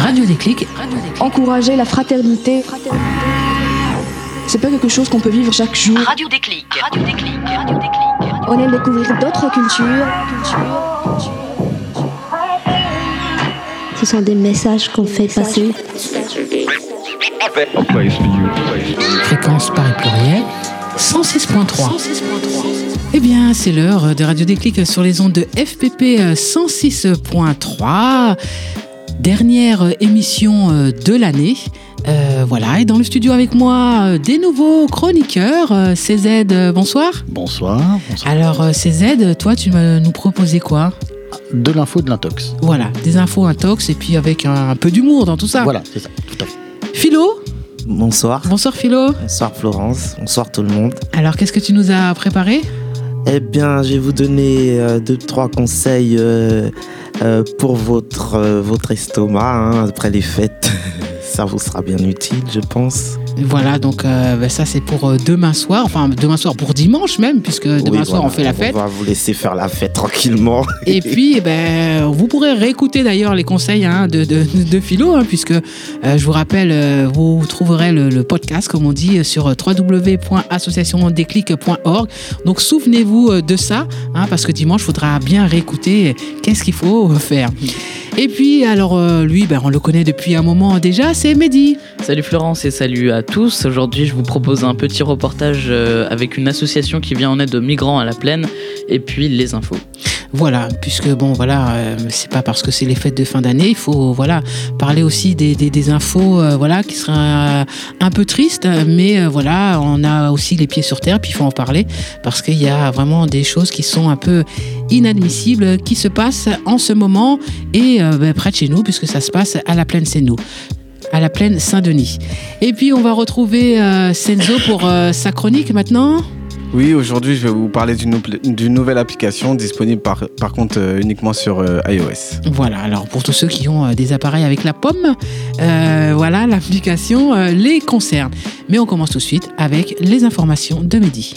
Radio Déclic. Encourager la fraternité. C'est pas quelque chose qu'on peut vivre chaque jour. Radio Déclic. On aime découvrir d'autres cultures. Ce sont des messages qu'on fait passer. Fréquence Paris Pluriel, 106.3. Eh bien, c'est l'heure de Radio Déclic sur les ondes de FPP 106.3. Dernière émission de l'année. Voilà, et dans le studio avec moi, des nouveaux chroniqueurs. CZ, bonsoir. Bonsoir. Alors, CZ, toi, tu vas nous proposer quoi ? De l'info, de l'intox. Voilà, des infos intox et puis avec un peu d'humour dans tout ça. Voilà, c'est ça, tout à fait. Philo ? Bonsoir. Bonsoir Philo. Bonsoir Florence. Bonsoir tout le monde. Alors, qu'est-ce que tu nous as préparé ? Eh bien, je vais vous donner 2-3 conseils pour votre estomac après les fêtes. Ça vous sera bien utile, je pense. Voilà, donc ça c'est pour demain soir, pour dimanche même, puisque demain soir on fait la fête. On va vous laisser faire la fête tranquillement. Et puis, vous pourrez réécouter d'ailleurs les conseils de Philo, puisque je vous rappelle, vous trouverez le podcast, comme on dit, sur www.associationdéclic.org. Donc souvenez-vous de ça, parce que dimanche, il faudra bien réécouter qu'est-ce qu'il faut faire. Et puis, alors, lui, on le connaît depuis un moment déjà, c'est Mehdi. Salut Florence et salut à tous. Aujourd'hui, je vous propose un petit reportage avec une association qui vient en aide aux migrants à la plaine et puis les infos. Voilà, puisque c'est pas parce que c'est les fêtes de fin d'année, il faut parler aussi des infos qui seraient un peu tristes, mais on a aussi les pieds sur terre, puis il faut en parler parce qu'il y a vraiment des choses qui sont un peu inadmissibles qui se passent en ce moment et près de chez nous, puisque ça se passe à la plaine à la plaine Saint-Denis. Et puis on va retrouver Senzo pour sa chronique maintenant. Oui, aujourd'hui, je vais vous parler d'une nouvelle application disponible par contre uniquement sur iOS. Voilà, alors pour tous ceux qui ont des appareils avec la pomme, l'application les concerne. Mais on commence tout de suite avec les informations de Mehdi.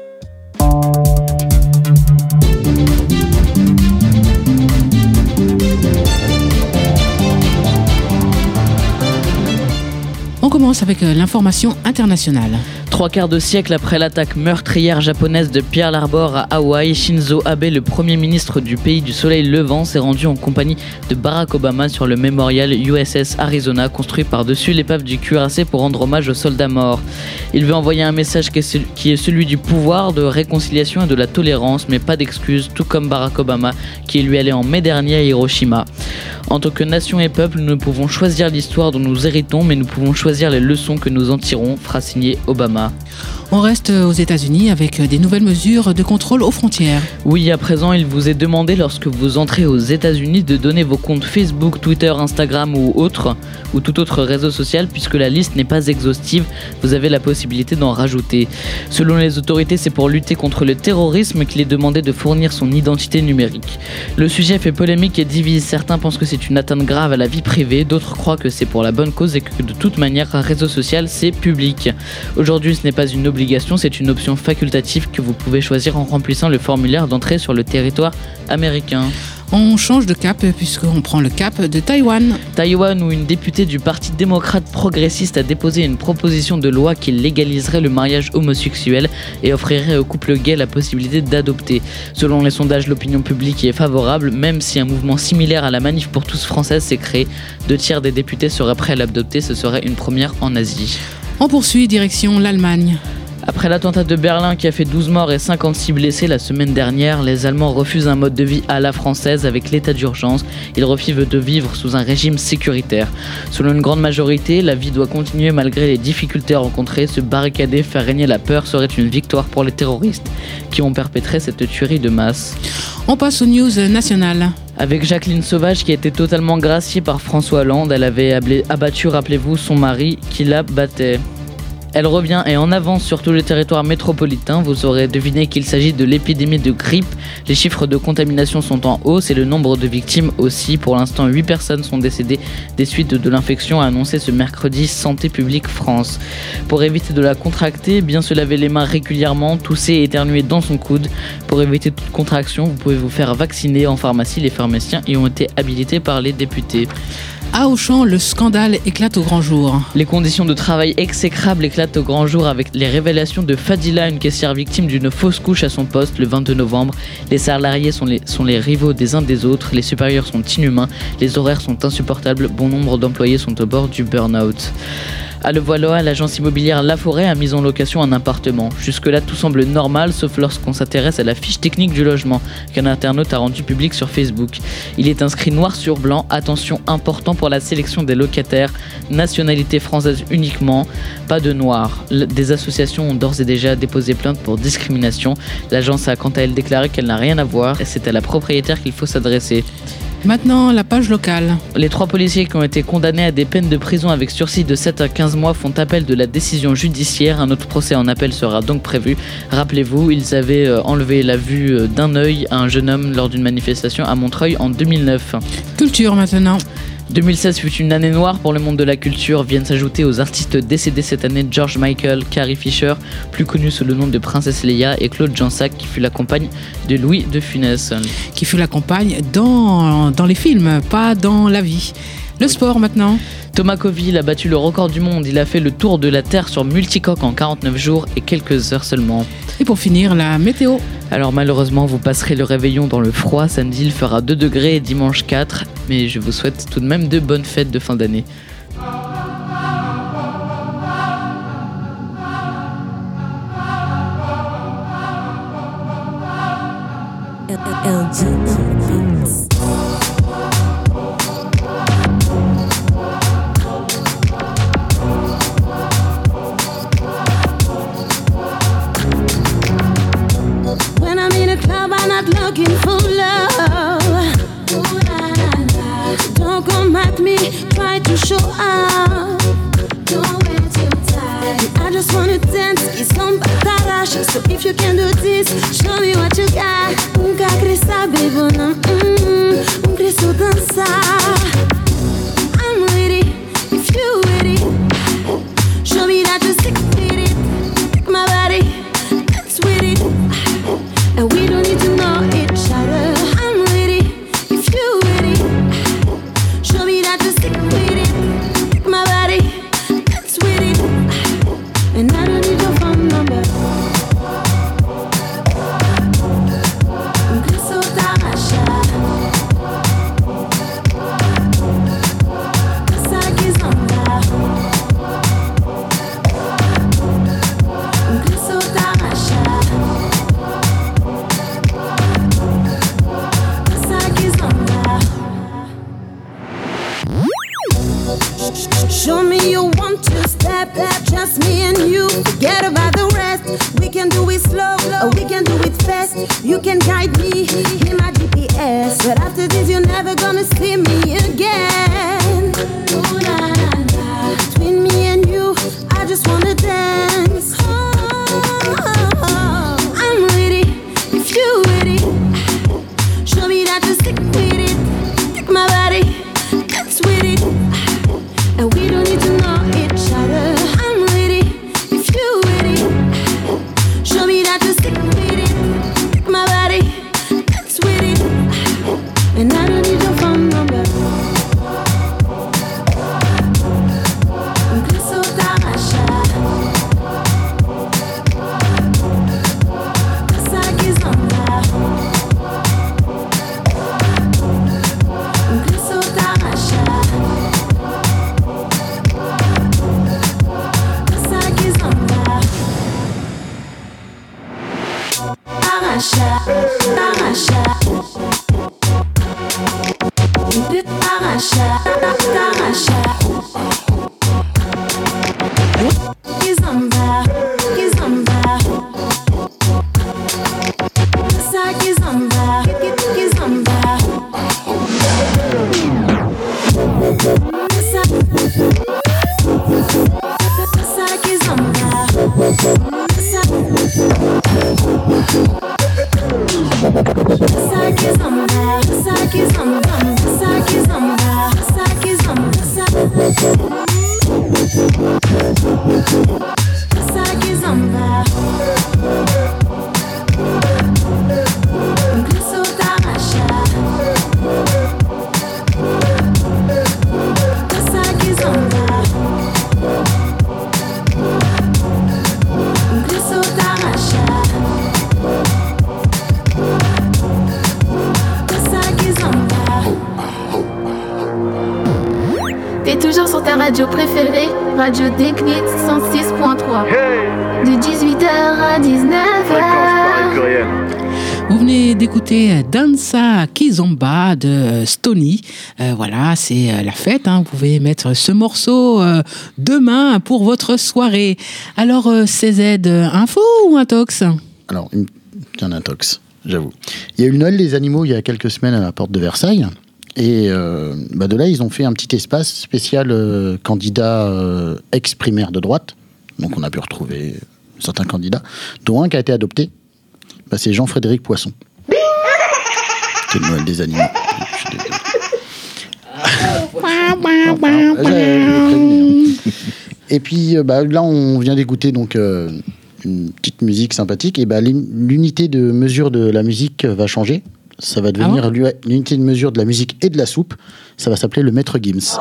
On commence avec l'information internationale. 3/4 de siècle après l'attaque meurtrière japonaise de Pearl Harbor à Hawaï, Shinzo Abe, le premier ministre du pays du soleil levant, s'est rendu en compagnie de Barack Obama sur le mémorial USS Arizona, construit par-dessus l'épave du cuirassé pour rendre hommage aux soldats morts. Il veut envoyer un message qui est celui du pouvoir, de réconciliation et de la tolérance, mais pas d'excuses, tout comme Barack Obama, qui est lui allé en mai dernier à Hiroshima. En tant que nation et peuple, nous ne pouvons choisir l'histoire dont nous héritons, mais nous pouvons choisir les leçons que nous en tirons, fera signer Obama. On reste aux États-Unis avec des nouvelles mesures de contrôle aux frontières. Oui, à présent, il vous est demandé lorsque vous entrez aux États-Unis de donner vos comptes Facebook, Twitter, Instagram ou tout autre réseau social, puisque la liste n'est pas exhaustive, vous avez la possibilité d'en rajouter. Selon les autorités, c'est pour lutter contre le terrorisme qu'il est demandé de fournir son identité numérique. Le sujet fait polémique et divise. Certains pensent que c'est une atteinte grave à la vie privée, d'autres croient que c'est pour la bonne cause et que de toute manière, un réseau social, c'est public. Aujourd'hui, ce n'est pas une obligation, c'est une option facultative que vous pouvez choisir en remplissant le formulaire d'entrée sur le territoire américain. On change de cap puisqu'on prend le cap de Taïwan. Taïwan, où une députée du Parti démocrate progressiste a déposé une proposition de loi qui légaliserait le mariage homosexuel et offrirait aux couples gays la possibilité d'adopter. Selon les sondages, l'opinion publique y est favorable, même si un mouvement similaire à la Manif pour tous française s'est créé. 2/3 des députés seraient prêts à l'adopter, ce serait une première en Asie. On poursuit direction l'Allemagne. Après l'attentat de Berlin qui a fait 12 morts et 56 blessés la semaine dernière, les Allemands refusent un mode de vie à la française avec l'état d'urgence. Ils refusent de vivre sous un régime sécuritaire. Selon une grande majorité, la vie doit continuer malgré les difficultés rencontrées. Se barricader, faire régner la peur serait une victoire pour les terroristes qui ont perpétré cette tuerie de masse. On passe aux news nationales. Avec Jacqueline Sauvage qui a été totalement graciée par François Hollande, elle avait abattu, rappelez-vous, son mari qui la battait. Elle revient et en avance sur tout le territoire métropolitain. Vous aurez deviné qu'il s'agit de l'épidémie de grippe. Les chiffres de contamination sont en hausse et le nombre de victimes aussi. Pour l'instant, 8 personnes sont décédées des suites de l'infection, a annoncé ce mercredi Santé publique France. Pour éviter de la contracter, bien se laver les mains régulièrement, tousser et éternuer dans son coude. Pour éviter toute contraction, vous pouvez vous faire vacciner en pharmacie. Les pharmaciens y ont été habilités par les députés. À Auchan, le scandale éclate au grand jour. Les conditions de travail exécrables éclatent au grand jour avec les révélations de Fadila, une caissière victime d'une fausse couche à son poste le 22 novembre. Les salariés sont les rivaux des uns des autres, les supérieurs sont inhumains, les horaires sont insupportables, bon nombre d'employés sont au bord du burn-out. À Levallois, l'agence immobilière Laforêt a mis en location un appartement. Jusque-là, tout semble normal, sauf lorsqu'on s'intéresse à la fiche technique du logement qu'un internaute a rendu public sur Facebook. Il est inscrit noir sur blanc, attention important pour la sélection des locataires, nationalité française uniquement, pas de noirs. Des associations ont d'ores et déjà déposé plainte pour discrimination. L'agence a quant à elle déclaré qu'elle n'a rien à voir et c'est à la propriétaire qu'il faut s'adresser. Maintenant, la page locale. Les 3 policiers qui ont été condamnés à des peines de prison avec sursis de 7 à 15 mois font appel de la décision judiciaire. Un autre procès en appel sera donc prévu. Rappelez-vous, ils avaient enlevé la vue d'un œil à un jeune homme lors d'une manifestation à Montreuil en 2009. Culture maintenant. 2016 fut une année noire pour le monde de la culture. Viennent s'ajouter aux artistes décédés cette année George Michael, Carrie Fisher, plus connue sous le nom de Princesse Leia, et Claude Jansac, qui fut la compagne de Louis de Funès. Qui fut la compagne dans les films, pas dans la vie. Le sport maintenant. Thomas Coville a battu le record du monde. Il a fait le tour de la Terre sur multicoque en 49 jours et quelques heures seulement. Et pour finir, la météo. Alors malheureusement, vous passerez le réveillon dans le froid. Samedi, il fera 2 degrés et dimanche 4. Mais je vous souhaite tout de même de bonnes fêtes de fin d'année. Looking for love. Ooh, la, la, la. Don't come at me, try to show up. Don't wait too tight. I just wanna dance, it's on batarash. So if you can do this, show me what you got. Quer saber, não? Quero dançar. I'm with it, if you with it. Show me that you're sick with it. Take my body, dance with it. And we don't need to know each other. I'm with it, if you with it. Show me that you're sick with it. Take my body, dance with it. And I don't need your phone number. Grâce au Taracha. Grâce à Kizomba. Grâce au Taracha. Show me you want to step back, just me and you. Forget about the rest. We can do it slow, or we can do it fast. You can guide me, be my GPS. But after this, you're never gonna see me again. Ooh, la, la, la. Between me and you, I just wanna dance. I'm with it, if you with it. Show me that you're sick with it. Take my body, dance with it. And we don't need to know each other. I'm with it, if you with it. Show me that you're sick with it. Take my body, dance with it. And I don't need your phone number. Grâce au Taracha. Grâce à Kizomba. Grâce au Taracha. Taracha, Taracha. Taracha, Taracha. Kizomba, Kizomba. Sa Kizomba, Kizomba. Sa Kizomba. T'es toujours sur ta radio préférée, Radio Technique 106.3. De 18h à 19h. Vous venez d'écouter Danza Kizomba de Stony. Voilà, c'est la fête. Vous pouvez mettre ce morceau demain pour votre soirée. Alors, CZ, info ou intox? Alors, un intox, j'avoue. Il y a eu le Noël des animaux il y a quelques semaines à la porte de Versailles. Et de là, ils ont fait un petit espace spécial candidat ex-primaire de droite. Donc, on a pu retrouver certains candidats, dont un qui a été adopté. C'est Jean-Frédéric Poisson. C'est le Noël des animaux. Et puis là, on vient d'écouter donc une petite musique sympathique. Et l'unité de mesure de la musique va changer. Ça va devenir l'unité de mesure de la musique et de la soupe. Ça va s'appeler le Maître Gims.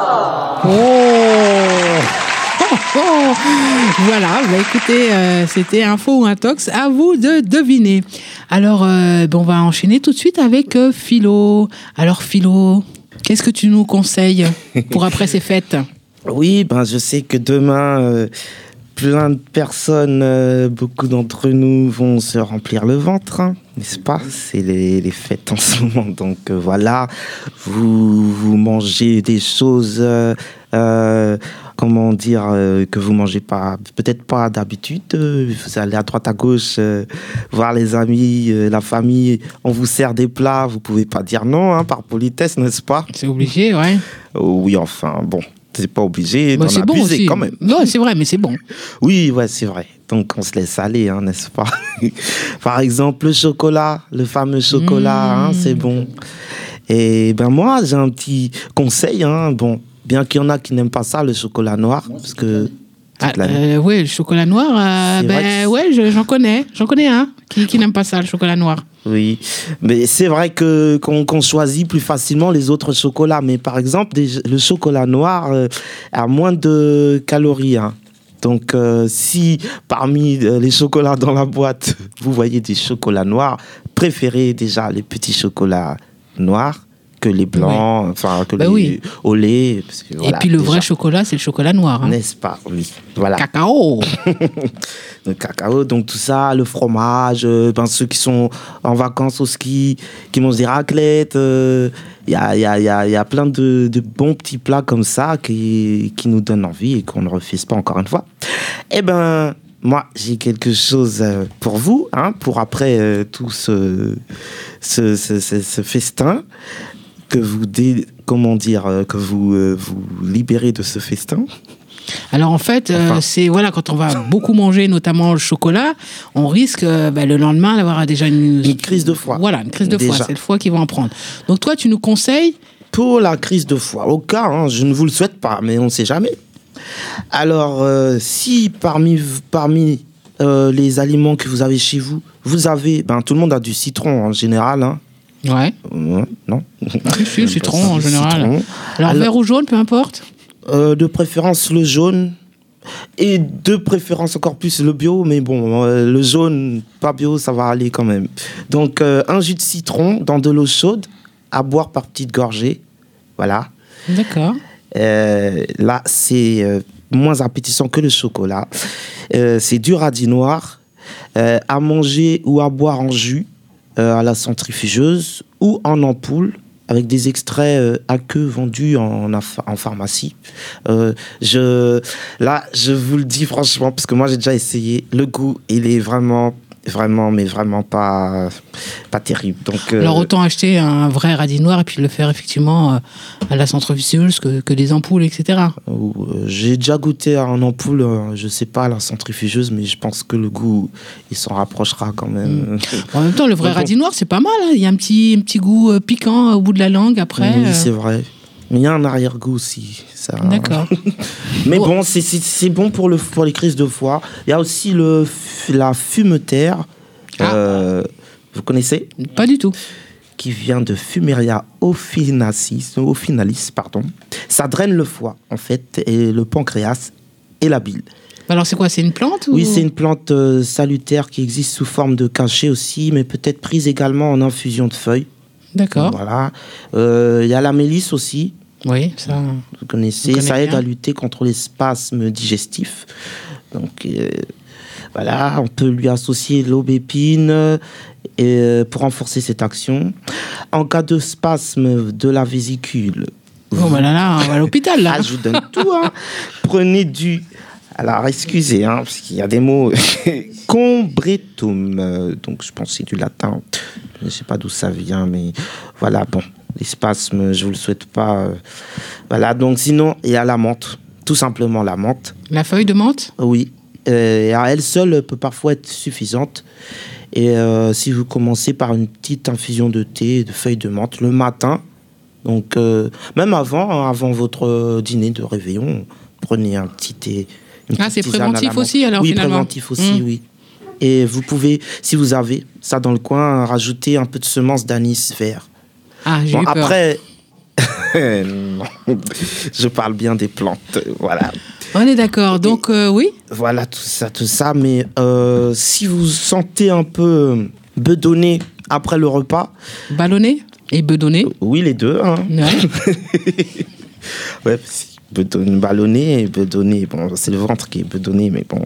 Voilà, écoutez, c'était info ou intox, à vous de deviner. Alors, on va enchaîner tout de suite avec Philo. Alors Philo, qu'est-ce que tu nous conseilles pour après ces fêtes? Oui, je sais que demain, plein de personnes, beaucoup d'entre nous vont se remplir le ventre, n'est-ce pas? C'est les fêtes en ce moment, donc voilà, vous mangez des choses... comment dire, que vous mangez pas, peut-être pas d'habitude. Vous allez à droite à gauche voir les amis, la famille, on vous sert des plats, vous pouvez pas dire non, par politesse, n'est-ce pas? C'est obligé, ouais. Oui, enfin, bon, c'est pas obligé d'en c'est abuser bon quand même. Non, c'est vrai, mais c'est bon. Oui, ouais, c'est vrai. Donc on se laisse aller, n'est-ce pas? Par exemple, le chocolat, le fameux chocolat, c'est bon. Et moi, j'ai un petit conseil, bien qu'il y en a qui n'aiment pas ça, le chocolat noir, parce que... oui, le chocolat noir, j'en connais un qui n'aime pas ça, le chocolat noir. Oui, mais c'est vrai qu'on choisit plus facilement les autres chocolats, mais par exemple, le chocolat noir a moins de calories, Donc, si parmi les chocolats dans la boîte, vous voyez des chocolats noirs, préférez déjà les petits chocolats noirs, que les blancs, que les au lait. Parce que, et puis le vrai chocolat, c'est le chocolat noir. N'est-ce pas? Oui. Voilà. Cacao. Le cacao, donc tout ça, le fromage, ceux qui sont en vacances au ski, qui mangent des raclettes, y a plein de bons petits plats comme ça qui nous donnent envie et qu'on ne refuse pas encore une fois. Moi, j'ai quelque chose pour vous, pour après tout ce festin. Que vous vous libérez de ce festin. Alors en fait, c'est quand on va beaucoup manger, notamment le chocolat, on risque le lendemain d'avoir déjà une crise de foie. Voilà, une crise de foie. C'est le foie qui va en prendre. Donc toi, tu nous conseilles pour la crise de foie. Au cas, je ne vous le souhaite pas, mais on ne sait jamais. Alors, si parmi les aliments que vous avez chez vous, vous avez, tout le monde a du citron en général. Ouais. Non. Si, citron en général. Alors, vert ou jaune, peu importe. De préférence le jaune. Et de préférence encore plus le bio. Mais bon, le jaune, pas bio, ça va aller quand même. Donc, un jus de citron dans de l'eau chaude à boire par petites gorgées. Voilà. D'accord. Là, c'est moins appétissant que le chocolat. C'est du radis noir à manger ou à boire en jus. À la centrifugeuse ou en ampoule avec des extraits aqueux vendus en pharmacie. Je vous le dis franchement, parce que moi j'ai déjà essayé, le goût il est vraiment pas terrible. Donc, alors autant acheter un vrai radis noir et puis le faire effectivement à la centrifugeuse que des ampoules, etc. J'ai déjà goûté à un ampoule, je sais pas à la centrifugeuse, mais je pense que le goût il s'en rapprochera quand même. En même temps, le vrai radis noir c'est pas mal, il y a un petit goût piquant au bout de la langue après. Oui, c'est vrai. Mais il y a un arrière-goût aussi. Ça... D'accord. Mais bon, c'est bon pour les crises de foie. Il y a aussi la fumeterre. Vous connaissez? Pas du tout. Qui vient de Fumeria officinalis, pardon. Ça draine le foie, en fait, et le pancréas et la bile. Alors c'est quoi? C'est une plante ou... Oui, c'est une plante salutaire qui existe sous forme de cachet aussi, mais peut-être prise également en infusion de feuilles. D'accord. Voilà. Y a la mélisse aussi. Oui, ça. Vous connaissez, On connaît ça aide bien. à lutter contre les spasmes digestifs. Donc voilà, on peut lui associer l'aubépine pour renforcer cette action. En cas de spasme de la vésicule, Oh, bah là, on va à l'hôpital, là. je vous donne tout. Prenez du... Alors, excusez, parce qu'il y a des mots... Combretum. Donc, je pense que c'est du latin. Je ne sais pas d'où ça vient, mais voilà, bon. Les spasmes, je ne vous le souhaite pas. Voilà, donc sinon, il y a la menthe. Tout simplement la menthe. La feuille de menthe? Oui. À elle seule peut parfois être suffisante. Et si vous commencez par une petite infusion de thé et de feuilles de menthe le matin, donc même avant votre dîner de réveillon, prenez un petit thé. C'est préventif aussi, alors, oui, finalement. préventif aussi, oui. Et vous pouvez, si vous avez ça dans le coin, rajouter un peu de semences d'anis vert. Ah, j'ai eu peur. Après, non, je parle bien des plantes, voilà. On est d'accord, donc oui. Voilà, tout ça, mais si vous sentez un peu bedonné après le repas... Ballonné et bedonné? Oui, les deux. Ouais. Ouais, ballonné et bedonné. Bon, c'est le ventre qui est bedonné, mais bon...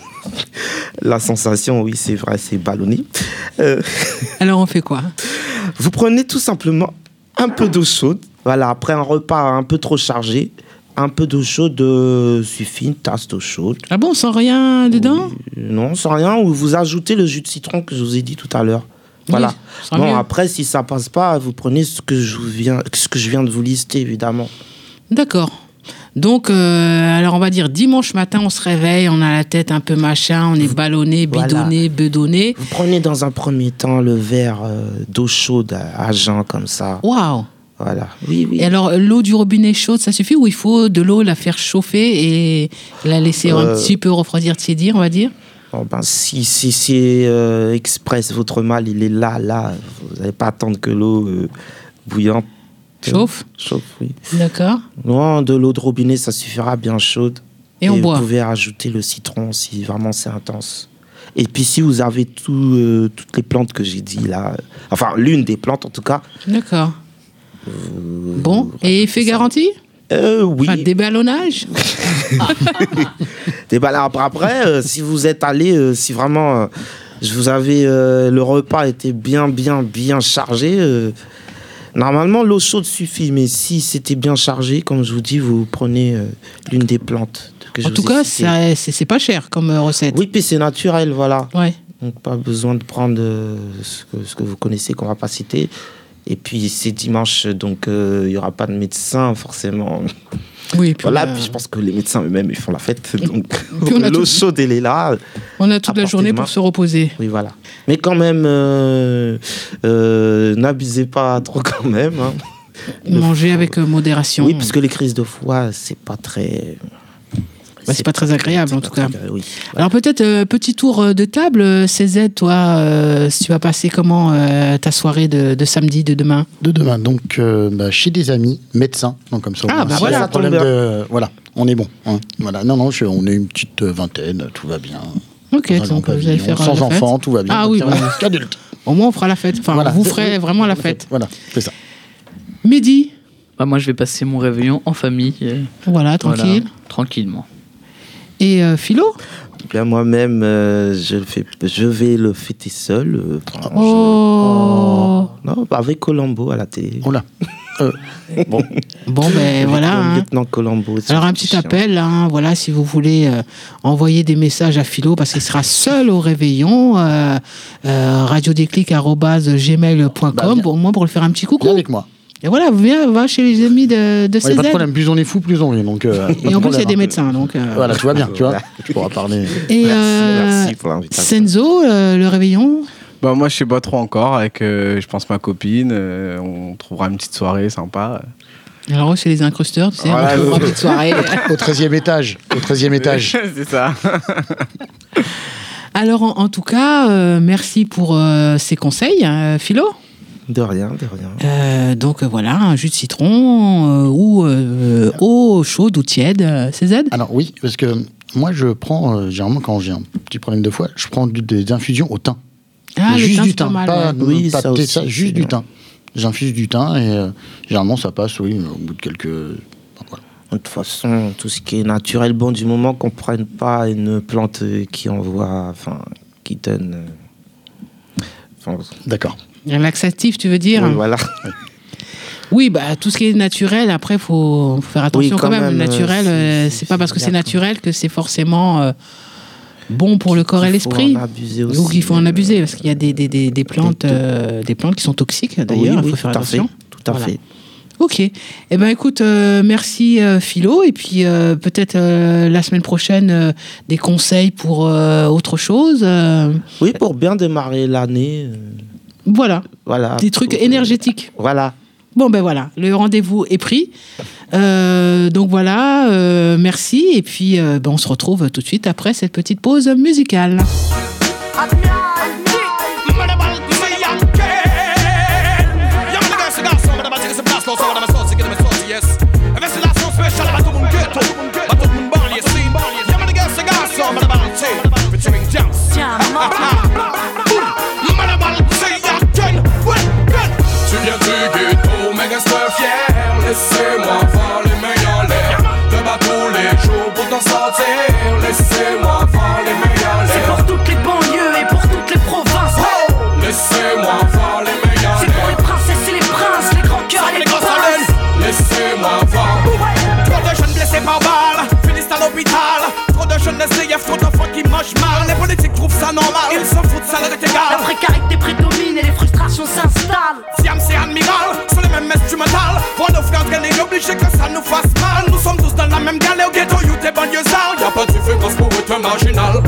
La sensation, oui, c'est vrai, c'est ballonné. Alors, on fait quoi? Vous prenez tout simplement un peu d'eau chaude. Voilà, après un repas un peu trop chargé, un peu d'eau chaude suffit, une tasse d'eau chaude. Ah bon, sans rien dedans? Non, sans rien, ou vous ajoutez le jus de citron que je vous ai dit tout à l'heure. Voilà. Oui, ça sera Bon, mieux. après, si ça passe pas, vous prenez ce que je viens de vous lister, évidemment. D'accord. Donc, alors on va dire dimanche matin, on se réveille, on a la tête un peu machin, on est ballonné, bidonné, bedonné. Vous prenez dans un premier temps le verre d'eau chaude à jeun, comme ça. Waouh! Voilà. Oui, oui. Et alors, l'eau du robinet chaude, ça suffit ou il faut de l'eau, la faire chauffer et la laisser un petit peu refroidir, tiédir, on va dire? Bon, ben, si c'est express, votre mal, il est là. Vous n'allez pas attendre que l'eau bouillante Chauffe? Chauffe, oui. D'accord. Non, de l'eau de robinet, ça suffira bien chaude. Et on boit. Vous pouvez rajouter le citron si vraiment c'est intense. Et puis si vous avez toutes les plantes que j'ai dit là, enfin l'une des plantes en tout cas. D'accord. Bon, et effet garanti? Oui. Enfin, déballonnage? Après, si vous êtes allé, si vraiment vous avez le repas était bien chargé, normalement l'eau chaude suffit. Mais si c'était bien chargé, comme je vous dis, vous prenez l'une des plantes que je vous ai citées. En tout cas, c'est pas cher comme recette. Oui, puis c'est naturel, voilà. Ouais. Donc pas besoin de prendre ce que vous connaissez qu'on va pas citer. Et puis c'est dimanche, donc il y aura pas de médecin forcément. Oui, puis voilà, puis je pense que les médecins eux-mêmes ils font la fête, donc l'eau chaude elle est là. On a toute la journée pour se reposer. Oui, voilà. Mais quand même, n'abusez pas trop quand même. Hein. Manger avec modération. Oui, parce que les crises de foie, c'est pas très. C'est pas très agréable en tout cas. Oui. Alors peut-être petit tour de table, CZ, toi, si tu vas passer comment ta soirée de samedi, de demain? De demain, donc chez des amis médecins, donc comme ça. Ah bah voilà, pas de problème voilà, on est bon. Hein. Voilà, non, on est une petite vingtaine, tout va bien. Ok, donc vous allez faire sans la fête. enfants, tout va bien. Ah oui, voilà. Qu'adulte. Au moins on fera la fête. Enfin, voilà. vous ferez vraiment la fête. Voilà, c'est ça. Mehdi? Moi, je vais passer mon réveillon en famille. Voilà, tranquille. Voilà, tranquillement. Et Philo? Bien, moi-même, je vais le fêter seul. Non, avec Colombo à la télé. Oh là. Bon, ben voilà. Hein. Lieutenant Colombo. Alors un petit appel, hein, voilà, si vous voulez envoyer des messages à Philo parce qu'il sera seul au réveillon, radiodéclic@gmail.com au moins pour le faire un petit coucou. Viens avec moi. Et voilà, va chez les amis de CZ. Pas de problème, plus on est fou, plus on rit. Donc, et en plus, il y a des médecins. Donc, voilà, tout va bien, tu vois. Tu pourras parler. Et merci pour l'invitation. Senzo, le réveillon? Moi, je sais pas trop encore. Avec, je pense, ma copine. On trouvera une petite soirée sympa. Alors, c'est les incrusteurs, tu sais, voilà, on trouvera une petite soirée. Au 13e étage. C'est ça. Alors, en tout cas, merci pour ces conseils, Philo. De rien. Donc voilà, un jus de citron ou eau chaude ou tiède, CZ? Alors oui, parce que moi je prends, généralement quand j'ai un petit problème de foie, je prends des infusions au thym. Ah, juste le thym, du c'est pas thym, mal. pas Oui, de ça thé, aussi, juste c'est du bien. thym. J'infuse du thym et généralement ça passe, oui, au bout de quelques... Voilà. De toute façon, tout ce qui est naturel, bon, du moment qu'on ne prenne pas une plante qui envoie, enfin, qui donne... D'accord. Un laxatif, tu veux dire? Oui, voilà. Oui, bah, tout ce qui est naturel, après, faut faire attention quand même. Naturel, c'est pas parce que c'est naturel que c'est forcément bon pour le corps et l'esprit. Donc il faut en abuser, parce qu'il y a des plantes qui sont toxiques, d'ailleurs, il faut faire attention. Tout à fait. Ok. Eh ben écoute, merci Philo, et puis peut-être la semaine prochaine des conseils pour autre chose. Oui, pour bien démarrer l'année. Voilà. Voilà. Des trucs énergétiques. Voilà. Bon ben voilà, le rendez-vous est pris. Donc voilà, merci, et puis on se retrouve tout de suite après cette petite pause musicale. Tu viens du ghetto, mais reste fier. Laissez-moi voir les meilleurs l'air. Te bats tous les jours pour t'en sortir. Laissez-moi voir les meilleurs l'air. C'est pour toutes les banlieues et pour toutes les provinces. Oh, laissez-moi voir les meilleurs l'air. C'est pour les princesses et les princes, les grands cœurs et les princes. Laissez-moi voir. Trop de jeunes blessés par balle finissent à l'hôpital. Trop de jeunes SDF, trop d'enfants qui mangent mal. Les politiques trouvent ça normal, ils s'en foutent, ça leur est égal. La précarité prédomine et les frustrations s'installent. Siam c'est admiral, sont les mêmes instrumentales. Voir nos frères gagner, obligés que ça nous fasse mal. Nous sommes tous dans la même galère au ghetto, you t'es banlieusards. Y'a pas de différence pour être marginal.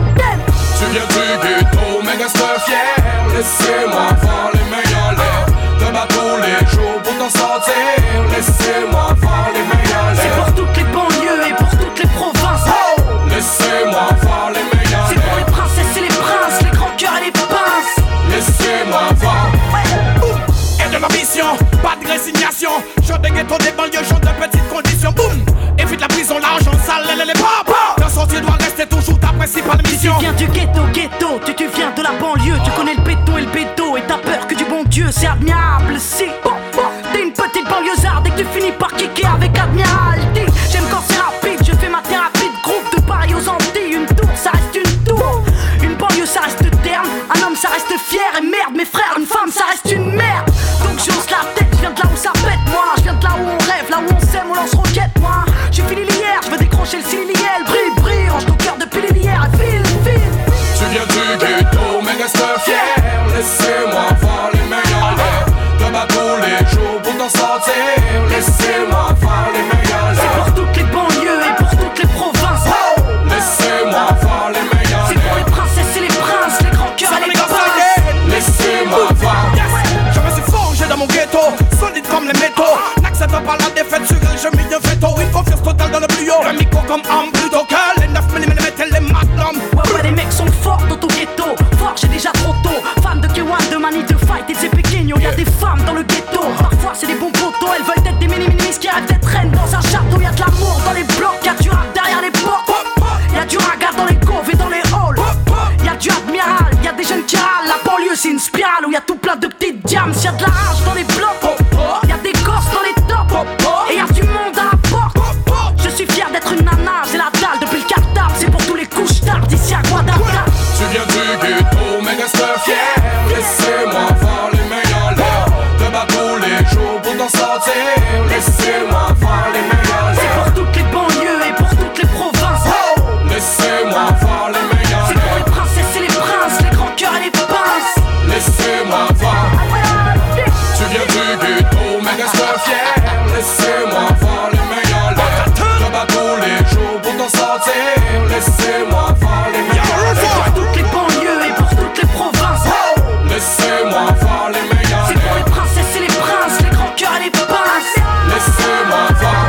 Tu viens du ghetto, mais reste fier. Laissez-moi voir les meilleurs l'air. Te bats tous les jours pour t'en sortir. Laissez-moi voir les meilleurs l'air. C'est pour toutes les banlieues et pour toutes les provinces. Oh, laissez-moi voir les meilleurs l'air. C'est pour les princesses et les princes, les grands cœurs et les pinces. Laissez-moi voir. Et de l'ambition, pas de résignation. Genre des ghettos, des banlieues, genre de petites conditions. Boum, évite la prison, l'argent sale, les papas. T'en sortir doit rester toujours ta principale mission. Tu viens du ghetto, tu viens de la banlieue. Tu connais le béton et le bédo et t'as peur que du bon Dieu. C'est admirable, si t'es une petite banlieusarde et que tu finis par kicker avec Admiralty. J'aime quand c'est rapide, je fais ma thérapie de groupe. De Paris aux Antilles, une tour, ça reste une tour. Une banlieue, ça reste terne. Un homme, ça reste fier. Et merde, mes frères, une femme, ça reste une merde. Donc j'ose la tête, je viens de là où ça pète, moi. Je viens de là où on rêve, là où on s'aime, on lance roquette, moi. J'ai fini l'hier, je veux décrocher le ciliel. Brille, range ton cœur depuis l'hier. File. Tu viens du ghetto, mais reste fier. Laissez-moi voir les meilleurs l'air. Te bats tous les jours pour t'en sortir. Laissez-moi voir les meilleurs l'air. C'est pour toutes les banlieues et pour toutes les provinces. Oh, laissez-moi voir les meilleurs l'air. C'est pour les princesses et les princes, les grands cœurs et les pinces. Laissez-moi voir. Je me suis forgé dans mon ghetto, solide comme les métaux. N'accepte pas la défaite sur elle, je m'y un veto. Une confiance totale dans le plus haut. Le micro comme arme plutôt que les 9 mm et les magnums. Ouais, les mecs sont forts dans ton ghetto. Fort, j'ai déjà trop tôt. Fan de K1, de Mani, de Fight et de Pequeño. Y'a des femmes dans le ghetto. Parfois, c'est des bons potos. Elles veulent être des mini-minimis qui rêvent d'être reines dans un château. Y'a de l'amour dans les blocs. Y'a du rap derrière les portes. Y'a du raga dans les coves et dans les halls. Y'a du admiral, y'a des jeunes qui râlent. La banlieue, c'est une spirale où y'a tout plein de petites diams. Y'a de la rage dans les blocs. Y'a des gosses dans les tops. Et y'a du monde à la porte. Je suis fier d'être une nana, j'ai la dalle depuis le cartable. C'est pour tous les couches tard d'ici à Guadalajara. Tu viens du ghetto, mais reste fier. Laissez-moi voir les meilleurs l'air. Te bats tous les jours pour t'en sortir. Laissez-moi voir les meilleurs l'air. C'est pour toutes les banlieues et pour toutes les provinces. Oh, laissez-moi voir les meilleurs l'air. C'est pour les princesses et les princes, les grands cœurs et les pinces. Laissez-moi voir. Tu viens du ghetto, mais reste fier. Laissez-moi voir les meilleurs l'air. Te bats tous les jours pour t'en sortir. Laissez-moi voir les meilleurs l'air. C'est pour toutes les banlieues et pour toutes les provinces. Oh, laissez-moi voir les meilleurs l'air. C'est pour les princesses et les princes, les grands cœurs et les pinces. Laissez-moi voir.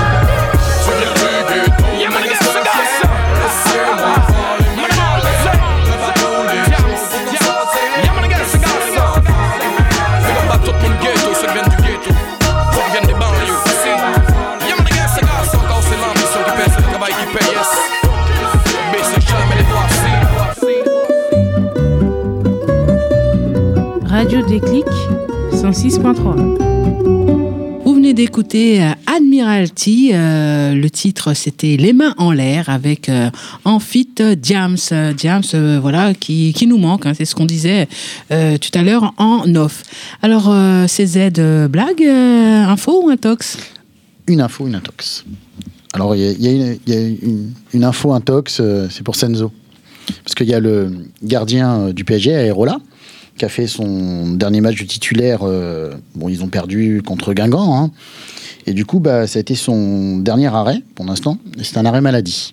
Tu viens du ghetto, mais reste fier. Laissez-moi voir les meilleurs l'air. Te bats tous les jours pour t'en sortir. Laissez-moi voir les meilleurs l'air. On bat tout le monde ghetto, ceux qui viennent du ghetto. Ceux qui viennent des banlieues. Y'a mon gars, c'est grâce encore, c'est l'ambition qui paye, c'est le travail qui paye, yes. Baissez jamais les doigts, Radio Déclic, 106.3. Vous venez d'écouter Admiralty. Le titre, c'était Les mains en l'air avec en feat Diams. Diams, voilà, qui nous manque. Hein, c'est ce qu'on disait tout à l'heure en off. Alors, CZ, blague, info ou intox ? Une info, une intox. Alors, il y a une info intox, c'est pour Senzo. Parce qu'il y a le gardien du PSG, Areola, qui a fait son dernier match de titulaire. Bon, ils ont perdu contre Guingamp. Hein, et du coup, ça a été son dernier arrêt, pour l'instant. Et c'est un arrêt maladie.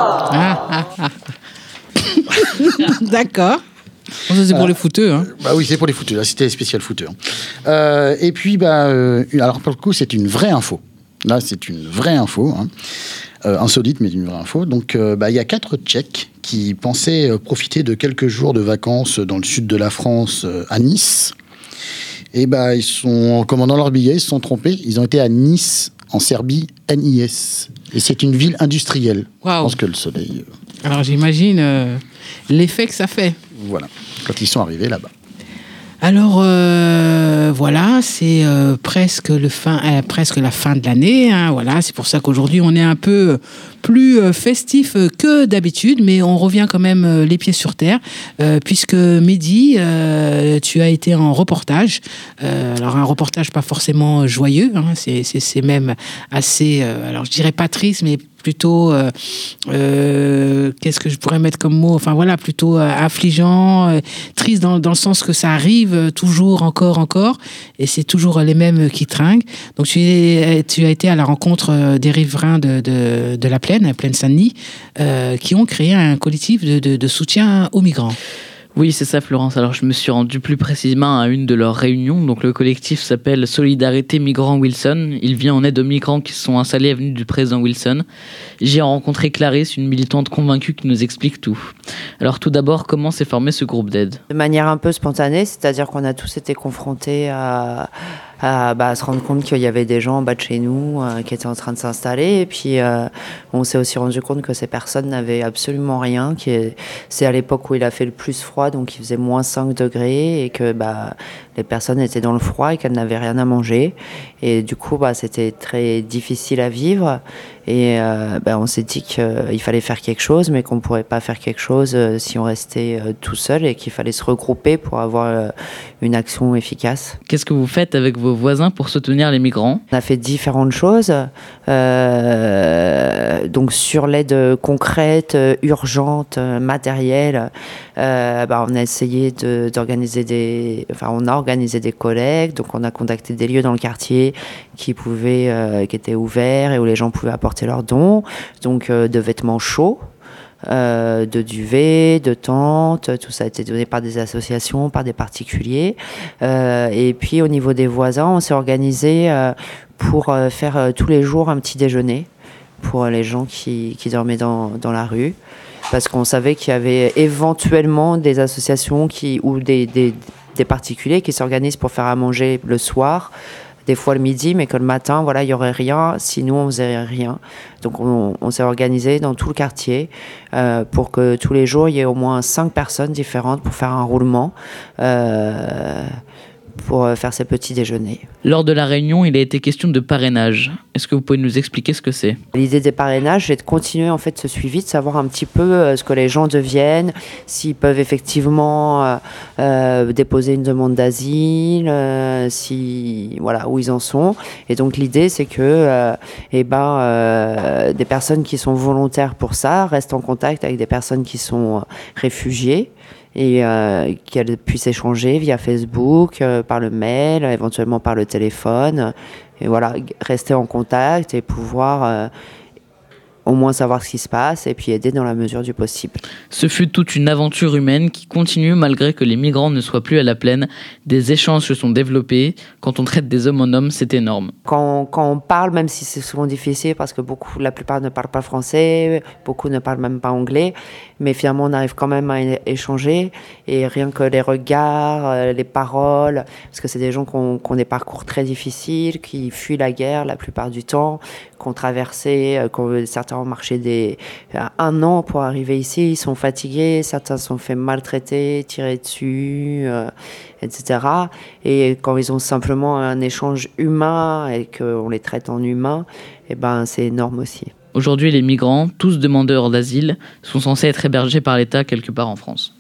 D'accord. Bon, ça, c'est pour les footeux. Hein. Oui, c'est pour les footeux. Là, c'était spécial footeux. Hein. Et puis, alors pour le coup, c'est une vraie info. Là, c'est une vraie info. Hein. Insolite, mais une vraie info. Donc, il y a 4 Tchèques qui pensaient profiter de quelques jours de vacances dans le sud de la France, à Nice. Et ils sont, en commandant leur billet, ils se sont trompés. Ils ont été à Nice, en Serbie, NIS. Et c'est une ville industrielle. Wow. Je pense que le soleil... Alors, j'imagine l'effet que ça fait. Voilà, quand ils sont arrivés là-bas. Alors, voilà, c'est presque la fin de l'année. Hein, voilà, c'est pour ça qu'aujourd'hui, on est un peu plus festif que d'habitude, mais on revient quand même les pieds sur terre, puisque Mehdi, tu as été en reportage. Alors, un reportage pas forcément joyeux, hein, c'est même assez, alors je dirais pas triste, mais plutôt, qu'est-ce que je pourrais mettre comme mot ? Enfin voilà, plutôt affligeant, triste dans le sens que ça arrive toujours, encore, et c'est toujours les mêmes qui trinquent. Donc tu as été à la rencontre des riverains de la Plaine Saint-Denis, qui ont créé un collectif de soutien aux migrants. Oui, c'est ça, Florence. Alors, je me suis rendu plus précisément à une de leurs réunions. Donc, le collectif s'appelle Solidarité Migrants Wilson. Il vient en aide aux migrants qui se sont installés avenue du président Wilson. J'ai rencontré Clarisse, une militante convaincue qui nous explique tout. Alors, tout d'abord, comment s'est formé ce groupe d'aide ? De manière un peu spontanée, c'est-à-dire qu'on a tous été confrontés à se rendre compte qu'il y avait des gens en bas de chez nous qui étaient en train de s'installer. Et puis, on s'est aussi rendu compte que ces personnes n'avaient absolument rien. C'est à l'époque où il a fait le plus froid, donc il faisait moins 5 degrés, et que les personnes étaient dans le froid et qu'elles n'avaient rien à manger. Et du coup, c'était très difficile à vivre. Et on s'est dit qu'il fallait faire quelque chose, mais qu'on ne pourrait pas faire quelque chose si on restait tout seul, et qu'il fallait se regrouper pour avoir une action efficace. Qu'est-ce que vous faites avec vos voisins pour soutenir les migrants ? On a fait différentes choses. Donc sur l'aide concrète, urgente, matérielle, on a essayé d'organiser on a organisé des collectes. Donc on a contacté des lieux dans le quartier qui étaient ouverts et où les gens pouvaient apporter leurs dons. Donc de vêtements chauds, de duvet, de tentes, tout ça a été donné par des associations, par des particuliers. Et puis au niveau des voisins, on s'est organisé pour faire tous les jours un petit déjeuner pour les gens qui dormaient dans la rue. Parce qu'on savait qu'il y avait éventuellement des associations ou des particuliers qui s'organisent pour faire à manger le soir, des fois le midi, mais que le matin, il n'y aurait rien si nous, on faisait rien. Donc, on s'est organisé dans tout le quartier pour que tous les jours, il y ait au moins 5 personnes différentes pour faire un roulement, pour faire ces petits déjeuners. Lors de la réunion, il a été question de parrainage. Est-ce que vous pouvez nous expliquer ce que c'est ? L'idée des parrainages, c'est de continuer en fait ce suivi, de savoir un petit peu ce que les gens deviennent, s'ils peuvent effectivement déposer une demande d'asile, où ils en sont. Et donc l'idée, c'est que des personnes qui sont volontaires pour ça restent en contact avec des personnes qui sont réfugiées, et qu'elles puissent échanger via Facebook, par le mail, éventuellement par le téléphone, et voilà, rester en contact et pouvoir au moins savoir ce qui se passe et puis aider dans la mesure du possible. Ce fut toute une aventure humaine qui continue malgré que les migrants ne soient plus à la plaine. Des échanges se sont développés. Quand on traite des hommes en hommes, c'est énorme. Quand on parle, même si c'est souvent difficile parce que la plupart ne parlent pas français, beaucoup ne parlent même pas anglais, mais finalement on arrive quand même à échanger, et rien que les regards, les paroles, parce que c'est des gens qui ont des parcours très difficiles, qui fuient la guerre la plupart du temps, qui ont traversé, certains ont marché 1 an pour arriver ici. Ils sont fatigués, certains sont fait maltraiter, tirer dessus, etc. Et quand ils ont simplement un échange humain et qu'on les traite en humains, eh ben, c'est énorme aussi. Aujourd'hui, les migrants, tous demandeurs d'asile, sont censés être hébergés par l'État quelque part en France.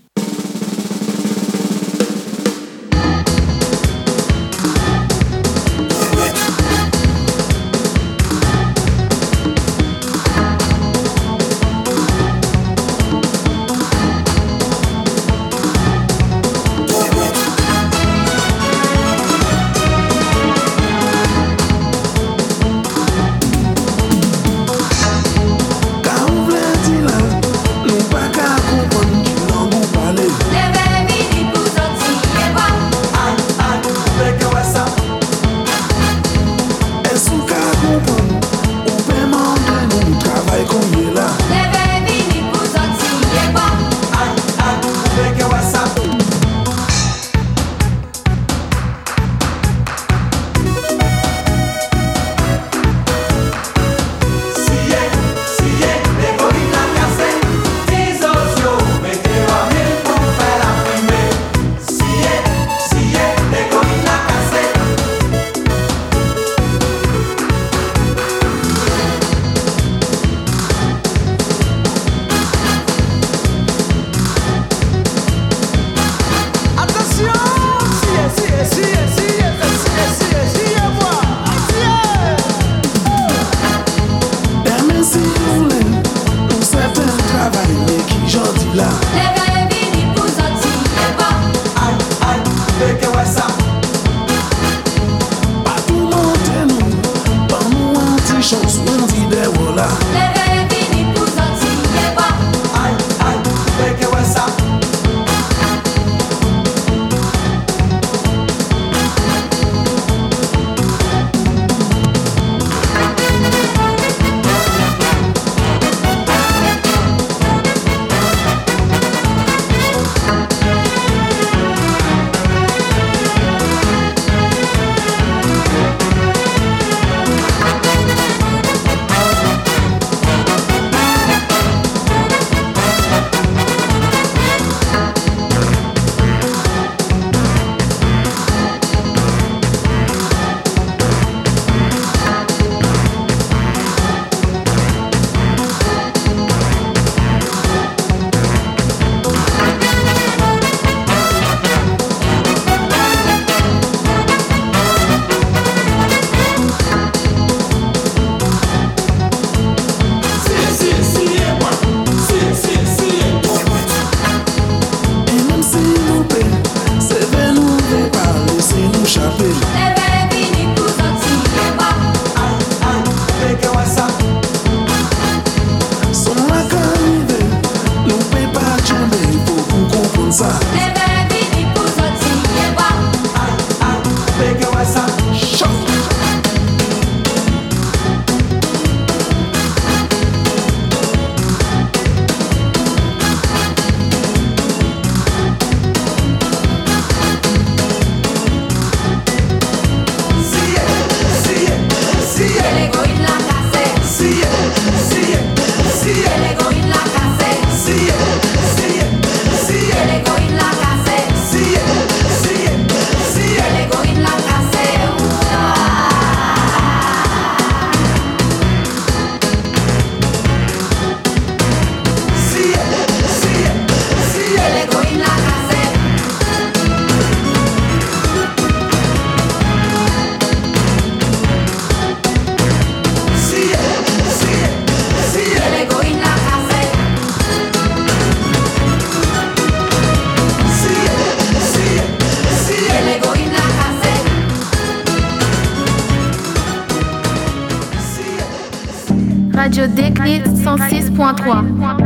Radio Déclic 106.3.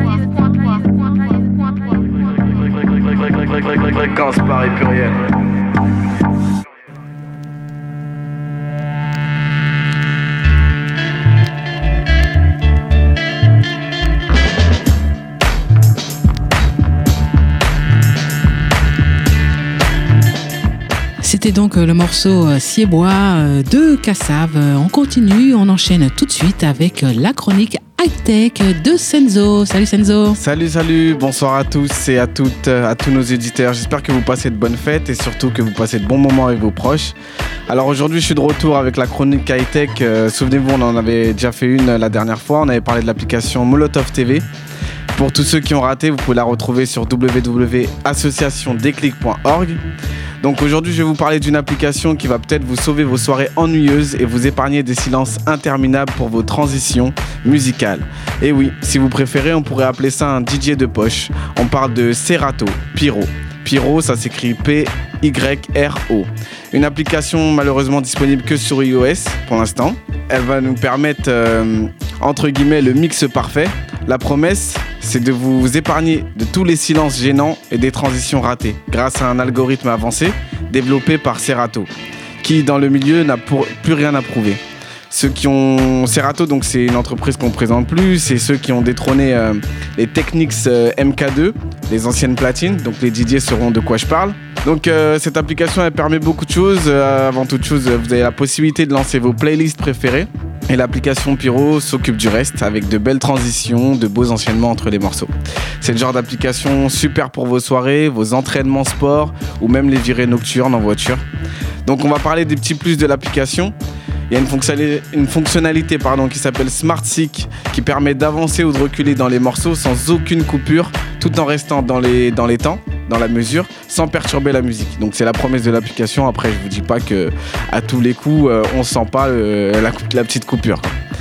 Fréquence Paris pluriel. C'était donc le morceau Siebois de Kassav. On continue, on enchaîne tout de suite avec la chronique high-tech de Senzo. Salut Senzo. Salut, bonsoir à tous et à toutes, à tous nos éditeurs. J'espère que vous passez de bonnes fêtes et surtout que vous passez de bons moments avec vos proches. Alors aujourd'hui, je suis de retour avec la chronique high-tech. Souvenez-vous, on en avait déjà fait une la dernière fois. On avait parlé de l'application Molotov TV. Pour tous ceux qui ont raté, vous pouvez la retrouver sur www.associationdéclic.org. Donc aujourd'hui, je vais vous parler d'une application qui va peut-être vous sauver vos soirées ennuyeuses et vous épargner des silences interminables pour vos transitions musicales. Et oui, si vous préférez, on pourrait appeler ça un DJ de poche. On parle de Serato Pyro. Pyro, ça s'écrit P-Y-R-O. Une application malheureusement disponible que sur iOS pour l'instant. Elle va nous permettre, entre guillemets, le mix parfait. La promesse, c'est de vous épargner de tous les silences gênants et des transitions ratées grâce à un algorithme avancé développé par Serato, qui dans le milieu n'a plus rien à prouver. Ceux qui ont Serato, donc c'est une entreprise qu'on ne présente plus, c'est ceux qui ont détrôné les Technics MK2, les anciennes platines, donc les DJ sauront de quoi je parle. Donc cette application, elle permet beaucoup de choses. Avant toute chose, vous avez la possibilité de lancer vos playlists préférées. Et l'application Pyro s'occupe du reste avec de belles transitions, de beaux enchaînements entre les morceaux. C'est le genre d'application super pour vos soirées, vos entraînements sport ou même les virées nocturnes en voiture. Donc on va parler des petits plus de l'application. Il y a une fonctionnalité qui s'appelle Smart Sync qui permet d'avancer ou de reculer dans les morceaux sans aucune coupure tout en restant dans les temps, dans la mesure, sans perturber la musique. Donc c'est la promesse de l'application. Après, je vous dis pas que à tous les coups, on sent pas la petite coupure.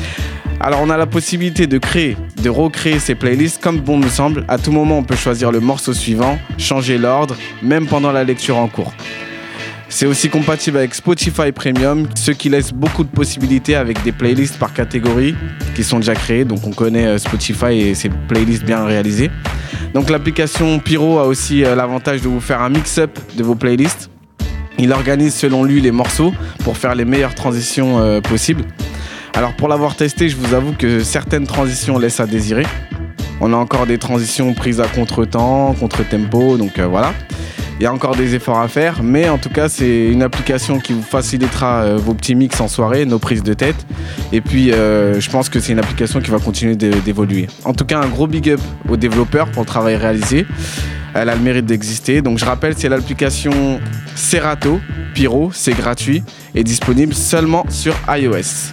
Alors on a la possibilité de recréer ces playlists comme bon nous semble. À tout moment, on peut choisir le morceau suivant, changer l'ordre, même pendant la lecture en cours. C'est aussi compatible avec Spotify Premium, ce qui laisse beaucoup de possibilités avec des playlists par catégorie qui sont déjà créées. Donc on connaît Spotify et ses playlists bien réalisées. Donc l'application Pyro a aussi l'avantage de vous faire un mix-up de vos playlists. Il organise selon lui les morceaux pour faire les meilleures transitions possibles. Alors pour l'avoir testé, je vous avoue que certaines transitions laissent à désirer. On a encore des transitions prises à contre-temps, contre-tempo, donc voilà. Il y a encore des efforts à faire, mais en tout cas, c'est une application qui vous facilitera vos petits mix en soirée, nos prises de tête. Et puis, je pense que c'est une application qui va continuer d'évoluer. En tout cas, un gros big up aux développeurs pour le travail réalisé. Elle a le mérite d'exister. Donc, je rappelle, c'est l'application Serato Pyro. C'est gratuit et disponible seulement sur iOS.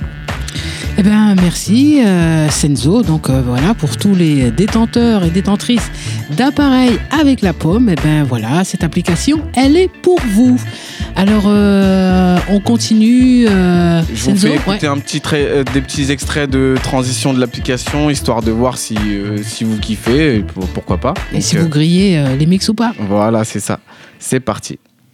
Eh bien, merci Senzo. Donc voilà, pour tous les détenteurs et détentrices d'appareils avec la pomme, eh bien voilà, cette application, elle est pour vous. Alors, on continue. Je vous fais écouter des petits extraits de transition de l'application, histoire de voir si vous kiffez, et pourquoi pas. Et donc, si vous grillez les mix ou pas. Voilà, c'est ça. C'est parti.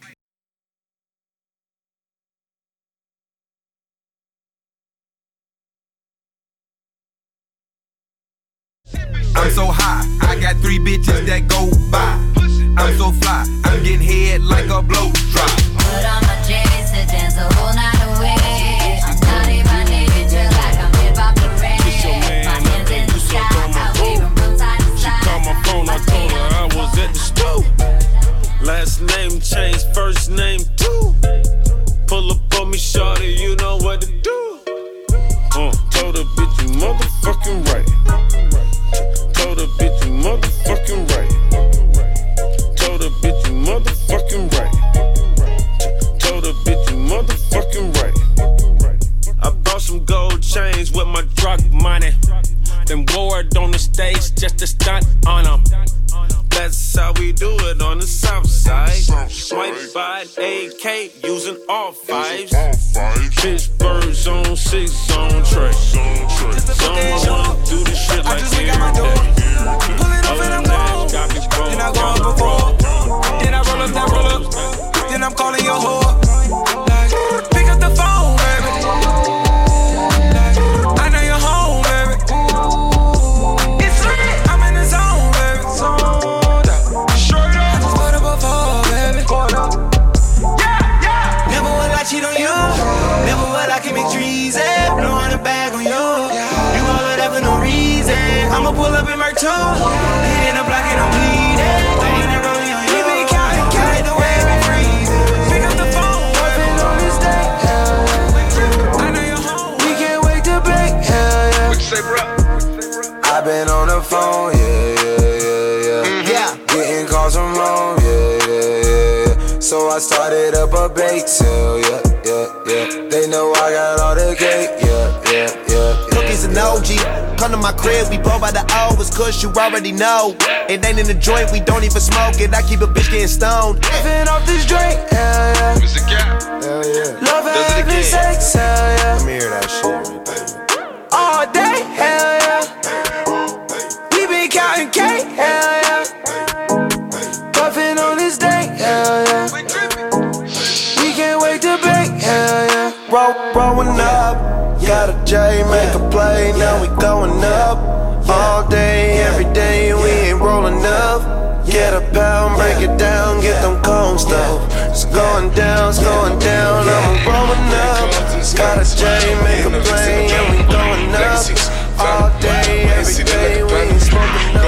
I'm so high, I got 3 bitches that go by. I'm so fly, I'm getting head like a blow drop. Put on my J's to dance the whole night away. I'm not even nature like I'm hip-hop parade. My hands in the sky, I wave them from side to side. She called my phone, I told her I was at the stool. Last name changed, first name too. Pull up on me, shawty, you know what to do. Told her bitch you motherfucking right. Told her bitch you motherfucking right. Told her bitch you motherfucking right. Told her bitch you motherfucking right. I bought some gold chains with my drug money. Then wore it on the stage just to stunt on them. That's how we do it on the south side. Swipe by AK using all fives. Pittsburghs on 6 on track. Don't wanna do this shit like every day. Pull it off and I'm gone. Then I go up before. Then I roll up, then I'm calling your whore. Like, pick up the phone, baby. I know you're home, baby. It's lit, I'm in the zone, baby. Straight up, I just put up before, baby. Never will I cheat on you. Never will I commit treason. Blowing a bag on you. You all of that for no reason. I'ma pull up in my toe. Hit in the block and I'm bleeding. Throwing it rolling on you. Been counting, counting the way we freezing. Pick up the phone, working on this day. I know you're home. We can't wait to break. Hell yeah. What you say, bro? I've been on the phone, yeah. Getting calls from home, yeah. So I started up a bake sale, yeah. They know I got all the cake, yeah. Cookies and OG, come to my crib, we blow by the O, it's cause you already know. It ain't in the joint, we don't even smoke it, I keep a bitch getting stoned. Living off this drink, hell yeah. Mr. Gap. Hell yeah. Love having sex, hell yeah. Let me hear that shit right there. All day, hell yeah. We been counting cake, hell yeah. Puffin' on this day, hell yeah. We can't wait to bake, hell yeah. Rolling up, got a J, make a play, now we going up. All day, every day, we ain't rolling up. Get a pound, break it down, get them cones though. It's going down, I'm rolling up. Got a J, make a play, and we going up. All day, every day, we ain't smoking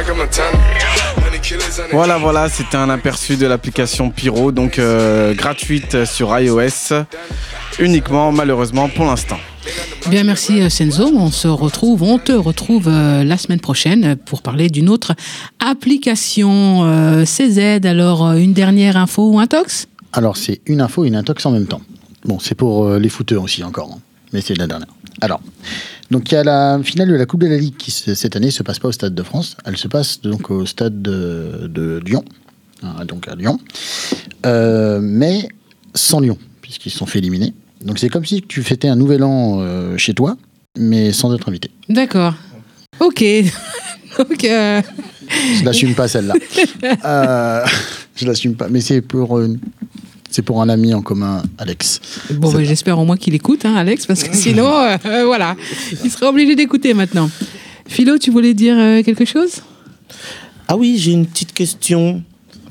up. Voilà, c'était un aperçu de l'application Pyro, donc gratuite sur iOS, uniquement malheureusement pour l'instant. Bien, merci Senzo. On te retrouve la semaine prochaine pour parler d'une autre application CZ. Alors, une dernière info ou un tox ? Alors, c'est une info et une intox en même temps. Bon, c'est pour les footeux aussi encore, hein, mais c'est la dernière. Alors, donc il y a la finale de la Coupe de la Ligue qui, cette année, se passe pas au Stade de France. Elle se passe donc au Stade de Lyon, hein, donc à Lyon, mais sans Lyon, puisqu'ils se sont fait éliminer. Donc c'est comme si tu fêtais un nouvel an chez toi, mais sans être invité. D'accord. Ok. Donc, je l'assume pas celle-là. Je l'assume pas, mais c'est pour un ami en commun, Alex. Bon, bah, j'espère au moins qu'il écoute, hein, Alex, parce que sinon, voilà, il serait obligé d'écouter maintenant. Philo, tu voulais dire quelque chose ? Ah oui, j'ai une petite question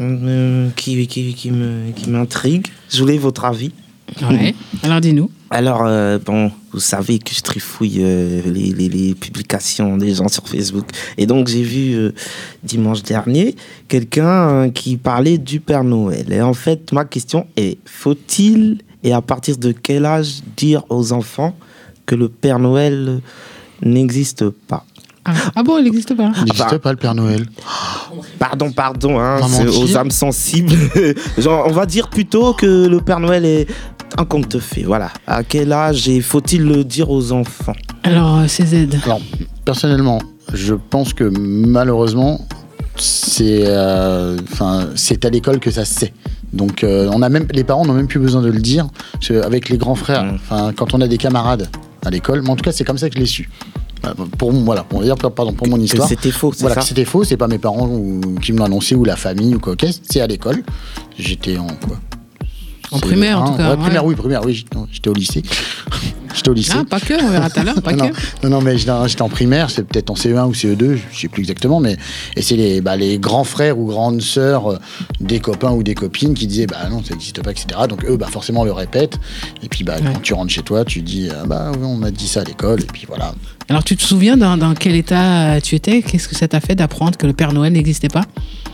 qui m'intrigue. Je voulais votre avis. Ouais. Alors dis-nous. Alors, bon, vous savez que je trifouille les publications des gens sur Facebook. Et donc, j'ai vu dimanche dernier quelqu'un qui parlait du Père Noël. Et en fait, ma question est, faut-il, et à partir de quel âge, dire aux enfants que le Père Noël n'existe pas ? Ah bon, il n'existe pas. Il n'existe pas le Père Noël. Pardon, hein, c'est aux âmes sensibles. Genre, on va dire plutôt que le Père Noël est un conte fait. Voilà. À quel âge et faut-il le dire aux enfants ? Alors, CZ. Alors, personnellement, je pense que malheureusement, c'est à l'école que ça se sait. Donc, les parents n'ont même plus besoin de le dire. Avec les grands frères, quand on a des camarades à l'école, mais en tout cas, c'est comme ça que je l'ai su. Pour mon histoire. C'était faux, c'est ça ? C'était faux, c'est pas mes parents qui me l'ont annoncé ou la famille ou quoi. C'est à l'école. J'étais en quoi ? En primaire, en tout cas. Primaire, oui, j'étais au lycée. Ah, pas que, on verra tout à l'heure, pas que. Non, mais j'étais en primaire, c'est peut-être en CE1 ou CE2, je sais plus exactement, mais c'est les grands frères ou grandes sœurs des copains ou des copines qui disaient non, ça n'existe pas, etc. Donc eux, forcément, on le répète. Et puis, quand tu rentres chez toi, tu dis on m'a dit ça à l'école, et puis voilà. Alors, tu te souviens dans quel état tu étais ? Qu'est-ce que ça t'a fait d'apprendre que le Père Noël n'existait pas ?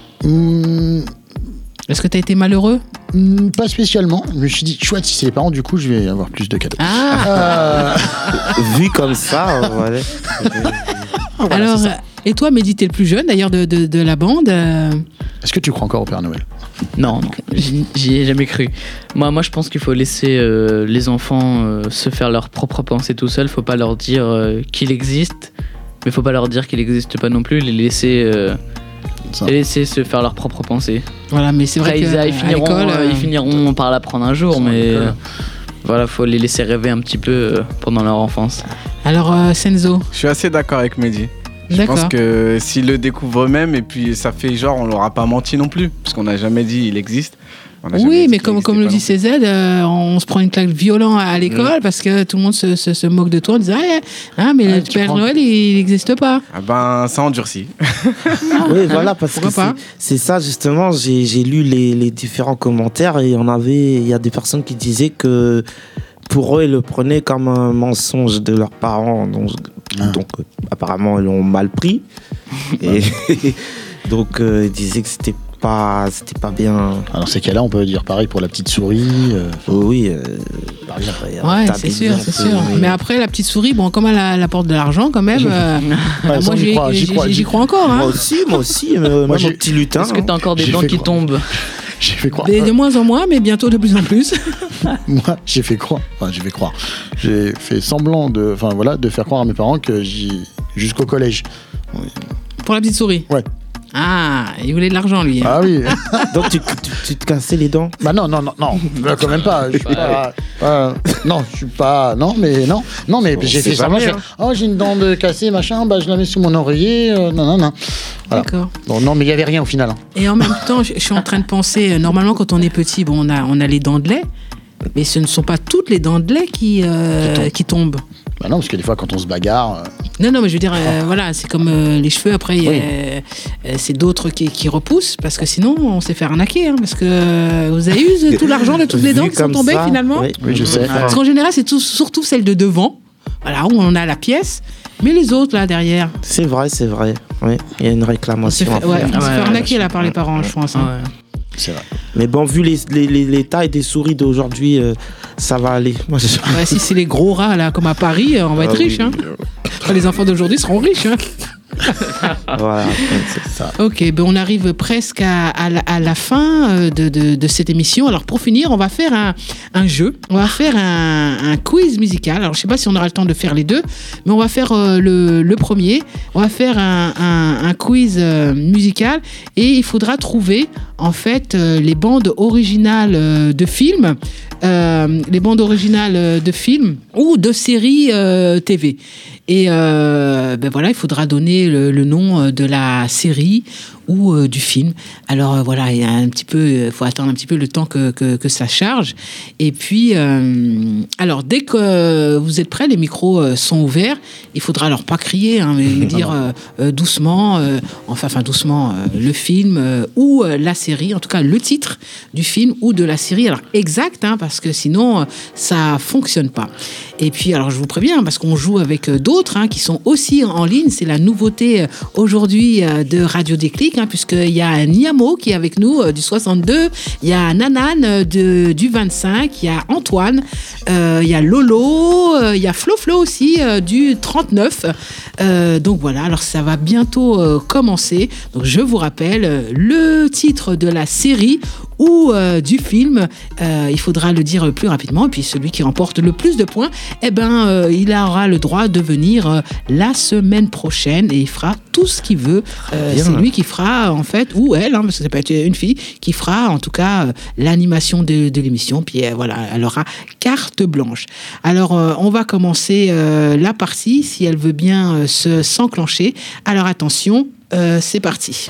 Est-ce que tu as été malheureux ? Pas spécialement. Je me suis dit, chouette, si c'est les parents, du coup, je vais avoir plus de cadeaux. Vu comme ça, voilà. Alors, et toi, Mehdi, t'es le plus jeune d'ailleurs de la bande. Est-ce que tu crois encore au Père Noël ? Non, j'y ai jamais cru. Moi, je pense qu'il faut laisser les enfants se faire leur propre pensée tout seuls. Faut pas leur dire qu'il existe, mais faut pas leur dire qu'il n'existe pas non plus. Les laisser se faire leur propre pensée. Voilà, mais c'est vrai qu'ils finiront par l'apprendre un jour, mais voilà, faut les laisser rêver un petit peu pendant leur enfance. Alors, Senzo ? Je suis assez d'accord avec Mehdi. Je pense que s'ils le découvrent eux-mêmes, et puis ça fait genre, on leur a pas menti non plus, parce qu'on n'a jamais dit il existe. Oui, mais comme le dit CZ, on se prend une claque violente à l'école parce que tout le monde se moque de toi en disant mais le Père Noël, il n'existe pas. Ça endurcit. Oui, voilà, parce que c'est ça justement. J'ai lu les différents commentaires et il y a des personnes qui disaient que pour eux, ils le prenaient comme un mensonge de leurs parents. Donc apparemment, ils l'ont mal pris. Et donc, ils disaient que c'était pas bien. Dans ces cas-là, on peut dire pareil pour la petite souris. Oui. Ouais, c'est sûr. Mais après, la petite souris, bon, comme elle apporte de l'argent quand même, moi j'y crois encore. Hein. Moi aussi, mon petit lutin. Est-ce que t'as encore des dents qui tombent? J'ai fait croire. De moins en moins, mais bientôt de plus en plus. Moi, j'ai fait croire. J'ai fait semblant de faire croire à mes parents que jusqu'au collège. Oui. Pour la petite souris. Ouais. Ah, il voulait de l'argent, lui. Ah oui. Donc tu te cassais les dents? Bah non, quand même pas. Non, je suis pas. Non, mais j'ai fait ça. J'ai une dent de cassée, machin. Bah je la mets sous mon oreiller. Non. Voilà. D'accord. Bon, non, mais il y avait rien au final. Et en même temps, je suis en train de penser. Normalement, quand on est petit, bon, on a les dents de lait, mais ce ne sont pas toutes les dents de lait qui tombent. Bah non, parce que des fois, quand on se bagarre. Non, mais je veux dire, voilà, c'est comme les cheveux, après, c'est d'autres qui repoussent, parce que sinon, on s'est fait arnaquer, hein, parce que vous avez eu tout l'argent de toutes les dents qui sont tombées, finalement. Oui, je sais. Parce qu'en général, c'est surtout celles de devant, voilà, où on a la pièce, mais les autres, là, derrière. C'est vrai. Oui, il y a une réclamation. On s'est fait arnaquer, là, par les parents, je pense. Hein. C'est vrai. Mais bon, vu les tailles des souris d'aujourd'hui, ça va aller. Moi, si c'est les gros rats, là, comme à Paris, on va être riches. Hein. Les enfants d'aujourd'hui seront riches. Hein. Voilà, c'est ça. Ok, on arrive presque à la fin de cette émission. Alors pour finir, on va faire un jeu. On va faire un quiz musical. Alors je sais pas si on aura le temps de faire les deux, mais on va faire le premier. On va faire un quiz musical et il faudra trouver en fait les bandes originales de films. Les bandes originales de films ou de séries TV. Et voilà, il faudra donner le nom de la série ou du film. Alors voilà, il y a faut attendre un petit peu le temps que ça charge. Et puis, alors dès que vous êtes prêts, les micros sont ouverts. Il faudra alors pas crier, hein, mais dire doucement, doucement, le film ou la série, en tout cas le titre du film ou de la série. Alors exact, hein, parce que sinon ça fonctionne pas. Et puis alors je vous préviens, parce qu'on joue avec d'autres hein, qui sont aussi en ligne. C'est la nouveauté aujourd'hui de Radio Déclic, hein, puisqu'il y a Niamo qui est avec nous du 62, il y a Nanan du 25, il y a Antoine, il y a Lolo, il y a Flo aussi du 39. Donc voilà, alors ça va bientôt commencer. Donc je vous rappelle le titre de la série ou du film, il faudra le dire plus rapidement, et puis celui qui remporte le plus de points, il aura le droit de venir la semaine prochaine et il fera tout ce qu'il veut. C'est lui qui fera en fait, ou elle, hein, parce que ça peut être une fille, qui fera en tout cas l'animation de l'émission, puis voilà, elle aura carte blanche. Alors on va commencer la partie, si elle veut bien s'enclencher. Alors attention, c'est parti.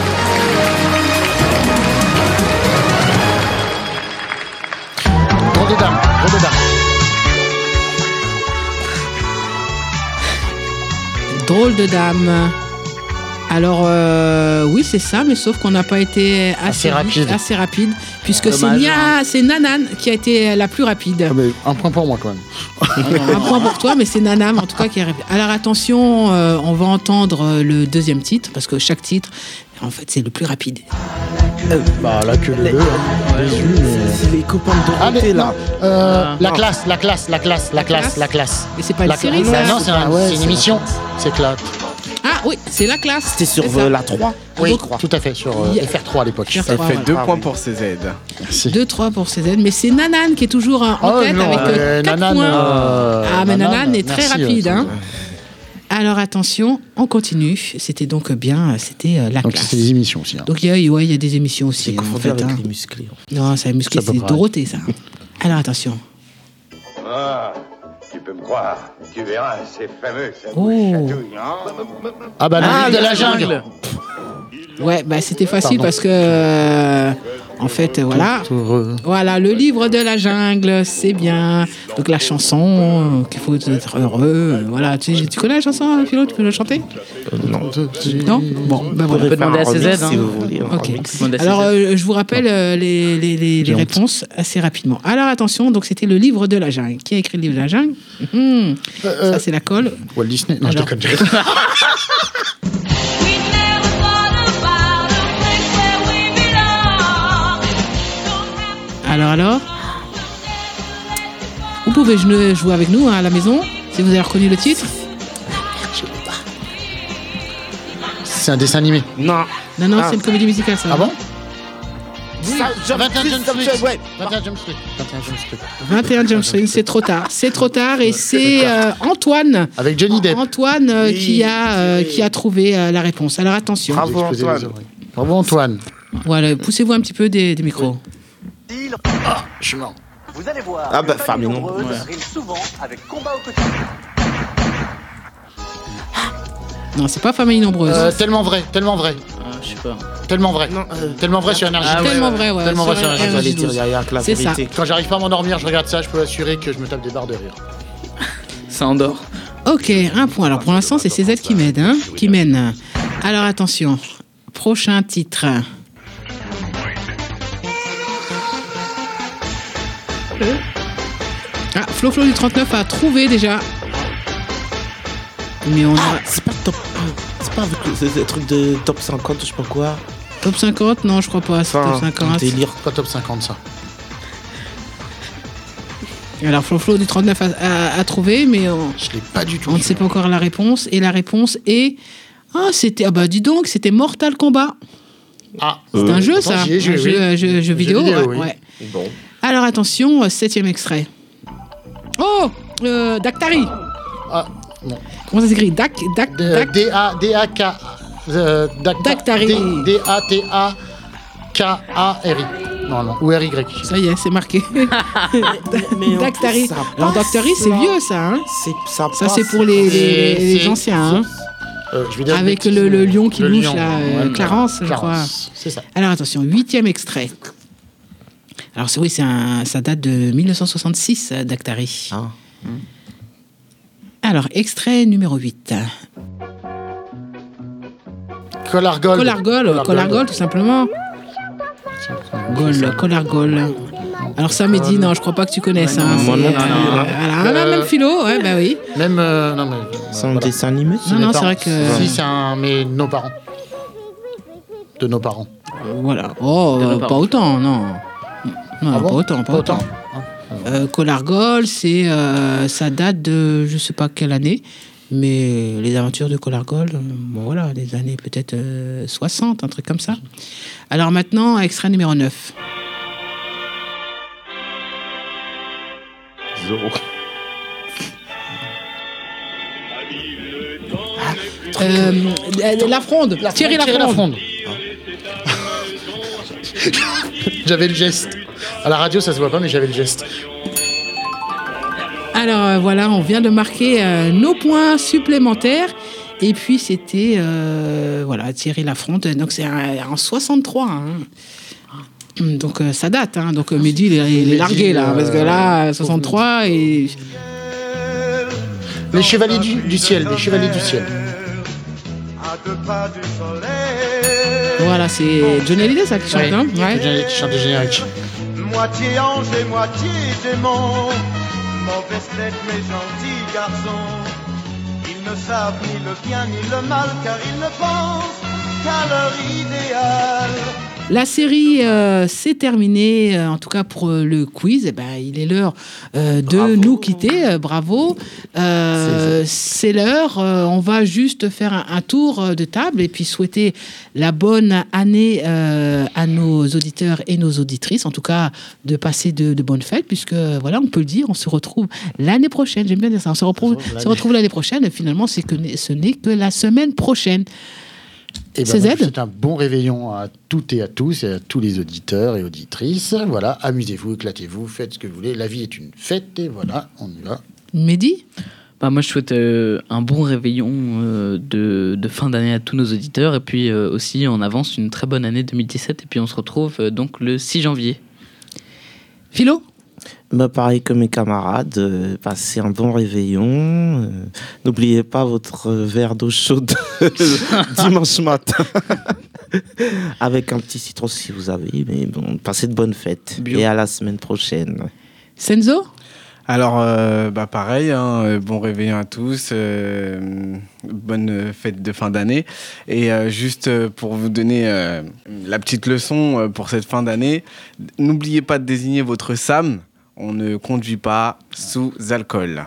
Drôle de dame. Alors oui, c'est ça, mais sauf qu'on n'a pas été assez rapide, puisque c'est Nanan qui a été la plus rapide. Ah, mais un point pour moi quand même. Un point pour toi, mais c'est Nanan en tout cas qui est rapide. Alors attention, on va entendre le deuxième titre, parce que chaque titre, en fait, c'est le plus rapide. La queue de l'œil. C'est les copains de Dorothée, là. La classe. Mais c'est pas une série, ça. Non, c'est une émission. C'est Classe. Ah oui, c'est la classe. C'était sur la 3. Oui, tout à fait, sur FR3 à l'époque. Ça fait 2 points pour CZ. Merci. 2-3 pour CZ, mais c'est Nanan qui est toujours en tête avec 4 points. Mais Nanan est très rapide. Hein. Alors attention, on continue. C'était donc la donc classe. C'est des émissions aussi. Hein. Donc il y a des émissions aussi. C'est confondu avec les musclés. Non, c'est musclé, c'est Dorothée ça. Alors attention. Ah, tu peux me croire. Tu verras, c'est fameux. Ça chatouille, hein. Le livre de la jungle. Ouais, c'était facile parce que en fait, voilà, le livre de la jungle, c'est bien. Donc la chanson, qu'il faut être heureux, voilà. Tu connais la chanson, Philo, tu peux la chanter? Non. Bon, voilà. On peut demander à CZ, si vous voulez. Ok. Alors, je vous rappelle les réponses assez rapidement. Alors attention, donc c'était le livre de la jungle. Qui a écrit le livre de la jungle? Ça, c'est la colle. Walt Disney. Non, je déconne. We never thought about a place where we belong. Alors vous pouvez jouer avec nous à la maison, si vous avez reconnu le titre. C'est un dessin animé. Non. Non, c'est une comédie musicale, ça. Ah bon? Oui, 21 Jump Street. ouais. 21 Jump Street. 21 Jump Street. 21 Jump Street, c'est trop tard. C'est trop tard et c'est Antoine. Avec Johnny Depp. Antoine qui a trouvé la réponse. Alors attention. Bravo Antoine. Bravo Antoine. Voilà, poussez-vous un petit peu des micros. Ah, je suis mort. Vous allez voir. Ah bah, famille nombreuse. Rime souvent avec combat au quotidien. Non, c'est pas famille nombreuse. Tellement vrai. Je sais pas. Tellement vrai. Tellement vrai sur Énergie. Tellement vrai, ouais. Tellement vrai sur Énergie Énergie. 12. C'est ça. Quand j'arrive pas à m'endormir, je regarde ça, je peux assurer que je me tape des barres de rire. Ça endort. Ok, un point. Alors pour l'instant, c'est CZ qui m'aide, qui mène. Alors attention, prochain titre. Ah, Flo du 39 a trouvé déjà. Mais on a... C'est pas top. C'est pas avec le truc de top 50, je sais pas quoi. Top 50? Non, je crois pas. C'est top 50. Délire. Pas top 50 ça. Alors Flo du 39 a trouvé, mais je l'ai pas du tout. On ne sait pas encore la réponse. Et la réponse est... Ah bah dis donc, c'était Mortal Kombat. Ah, c'est un jeu, ça. Jeu vidéo, oui. ouais. Bon. Alors attention, 7e extrait. Oh, Daktari. Ah, non. Comment ça s'écrit? Daktari. D-A-T-A-K-A-R-I. Non, ou R-Y. Ça y est, c'est marqué. Daktari. Alors Daktari, c'est vieux, ça. Hein, ça c'est pour les anciens. Hein. Je vais dire avec le lion qui bouge, là, Clarence, je crois. C'est ça. Alors attention, 8e extrait. Alors oui, ça date de 1966, Daktari. Ah. Alors, extrait numéro 8. Collargol, tout simplement. Collargol. Alors ça, Mehdi, non, je crois pas que tu connais ça. Moi non plus. Même philo, ouais, bah oui. Même, non mais... C'est un dessin animé? Non, c'est vrai que... Si, c'est mais nos parents. De nos parents. Voilà. Oh, pas autant, non. Non, Ah bon pas autant. Collargol, ça date de je sais pas quelle année, mais les aventures de Collargol, bon voilà, des années peut-être 60, un truc comme ça. Alors maintenant, extrait numéro 9. Zoro. La Fronde, Thierry Lafronde. J'avais le geste. À la radio, ça se voit pas, mais j'avais le geste. Alors voilà, on vient de marquer nos points supplémentaires. Et puis c'était voilà, Thierry Lafronde. Donc c'est en 63. Hein. Donc ça date. Hein. Donc Mehdi, il est largué là. Parce que là, 63 et... Les Chevaliers du Ciel. Les Chevaliers du Ciel. Voilà, c'est Johnny Hallyday ça qui chante, hein, ouais. Johnny Hallyday qui chante le générique. Moitié ange et moitié démon, mauvaise tête mais gentil garçon. Ils ne savent ni le bien ni le mal car ils ne pensent qu'à leur idéal. La série s'est terminée, en tout cas pour le quiz. Eh ben, il est l'heure de nous quitter. Bravo. C'est l'heure. On va juste faire un tour de table et puis souhaiter la bonne année à nos auditeurs et nos auditrices. En tout cas, de passer de bonnes fêtes, puisque voilà, on peut le dire, on se retrouve l'année prochaine. J'aime bien dire ça. On se retrouve l'année prochaine. Et finalement, ce n'est que la semaine prochaine. Et ben, c'est un bon réveillon à toutes et à tous et à tous les auditeurs et auditrices. Voilà, amusez-vous, éclatez-vous, faites ce que vous voulez. La vie est une fête et voilà, on y va. Mehdi ? Bah moi je souhaite un bon réveillon de fin d'année à tous nos auditeurs et puis aussi en avance une très bonne année 2017 et puis on se retrouve donc le 6 janvier. Philo ? Bah pareil que mes camarades, passez un bon réveillon. N'oubliez pas votre verre d'eau chaude dimanche matin. Avec un petit citron si vous avez. Mais bon, passez de bonnes fêtes. Bio. Et à la semaine prochaine. Senzo ? Alors, pareil, hein, bon réveillon à tous, bonne fête de fin d'année. Et juste pour vous donner la petite leçon pour cette fin d'année, n'oubliez pas de désigner votre SAM. On ne conduit pas sous alcool.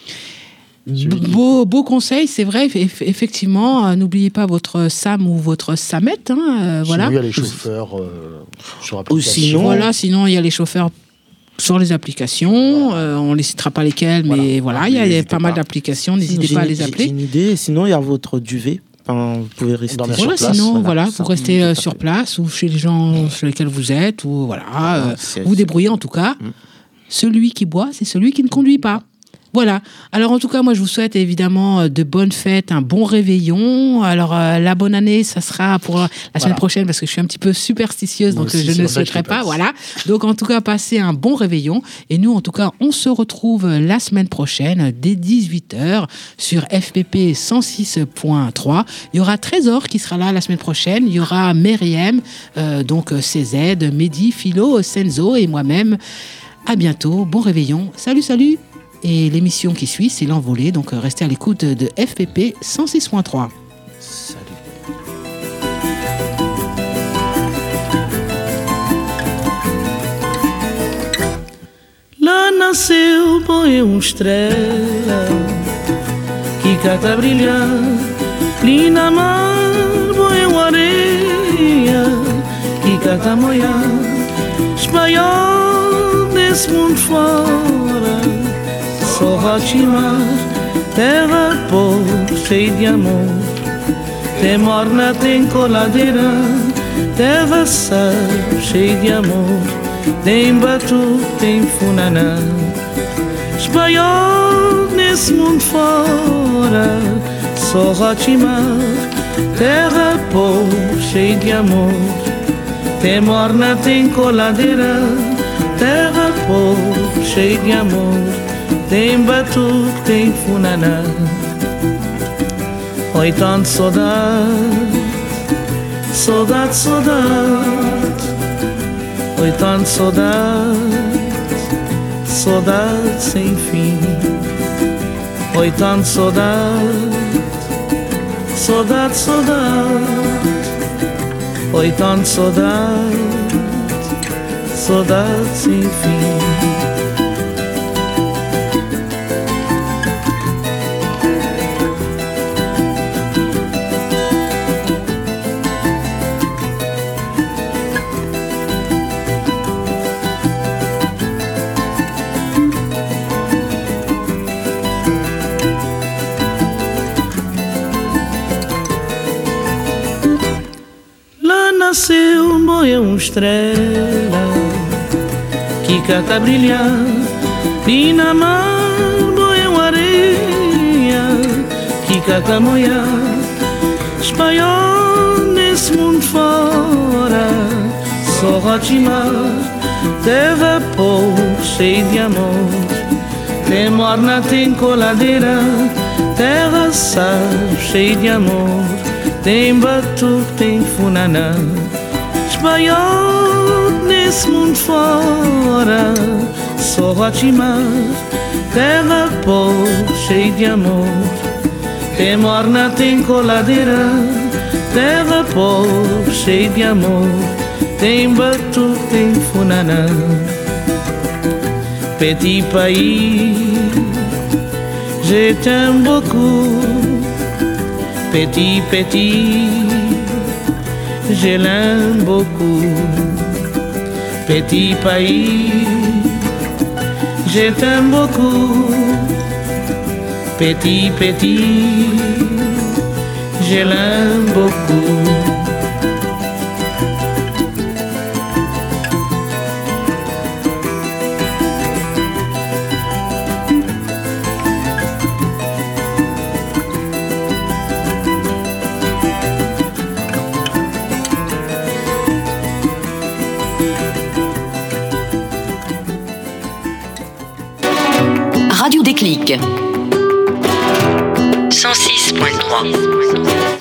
Beau conseil, c'est vrai, effectivement, n'oubliez pas votre SAM ou votre SAMette. Voilà. Sinon, il y a les chauffeurs sur Ou application. sinon, il y a les chauffeurs sur les applications. On ne les citera pas lesquelles, mais voilà, il y a pas mal d'applications. N'hésitez pas à les appeler. J'ai une idée. Sinon, il y a votre duvet. Enfin, vous pouvez rester Voilà, sur place. sinon, voilà, ça. vous restez sur place ou chez les gens sur lesquels vous êtes, ou voilà, vous débrouillez en tout cas. Celui qui boit, c'est celui qui ne conduit pas. Voilà. Alors en tout cas, moi je vous souhaite évidemment de bonnes fêtes, un bon réveillon. Alors la bonne année, ça sera pour la semaine prochaine parce que je suis un petit peu superstitieuse, donc je ne le souhaiterai pas. Voilà. Donc en tout cas, passez un bon réveillon. Et nous, en tout cas, on se retrouve la semaine prochaine dès 18h sur FPP 106.3. Il y aura Trésor qui sera là la semaine prochaine. Il y aura Myriam, donc CZ, Mehdi, Philo, Senzo et moi-même. À bientôt. Bon réveillon. Salut, salut. Et l'émission qui suit, c'est l'envolée. Donc, restez à l'écoute de FPP 106.3. Lá nasceu, põe estrela que cata brilhar. Linda mar, põe areia que cata moiar. Espanhol desse mundo fora, só Rotimar, terra pobre, cheia de amor. Tem morna, tem coladeira, terra sal, cheia de amor. Tem batu, tem funaná. Espanhol nesse mundo fora, só Rotimar, terra pobre, cheia de amor. Tem morna, tem coladeira, terra pobre, cheia de amor. Tem batuque, tem funaná. Oi, tanto saudade, saudade, saudade. Oi, tanto saudade, saudade sem fim. Oi, tanto saudade, saudade, saudade. Oi, tanto saudade, saudade sem fim. Nasceu uma estrela que cata brilhar. E na mar boiam areia que cata moiar. Espanhol nesse mundo fora, só Rotimar, terra pobre, cheia de amor. Tem morna, tem coladeira, terra sal, cheia de amor. Tem batuque, tem funaná. Espanhol nesse mundo fora, só Rotimar, terra pobre, cheia de amor. Tem morna, tem coladeira, terra pobre, cheia de amor. Tem batuque, tem funaná. Petit pays, je t'aime beaucoup. Petit, petit, je l'aime beaucoup. Petit pays, je t'aime beaucoup. Petit, petit, je l'aime beaucoup. Radio Déclic 106.3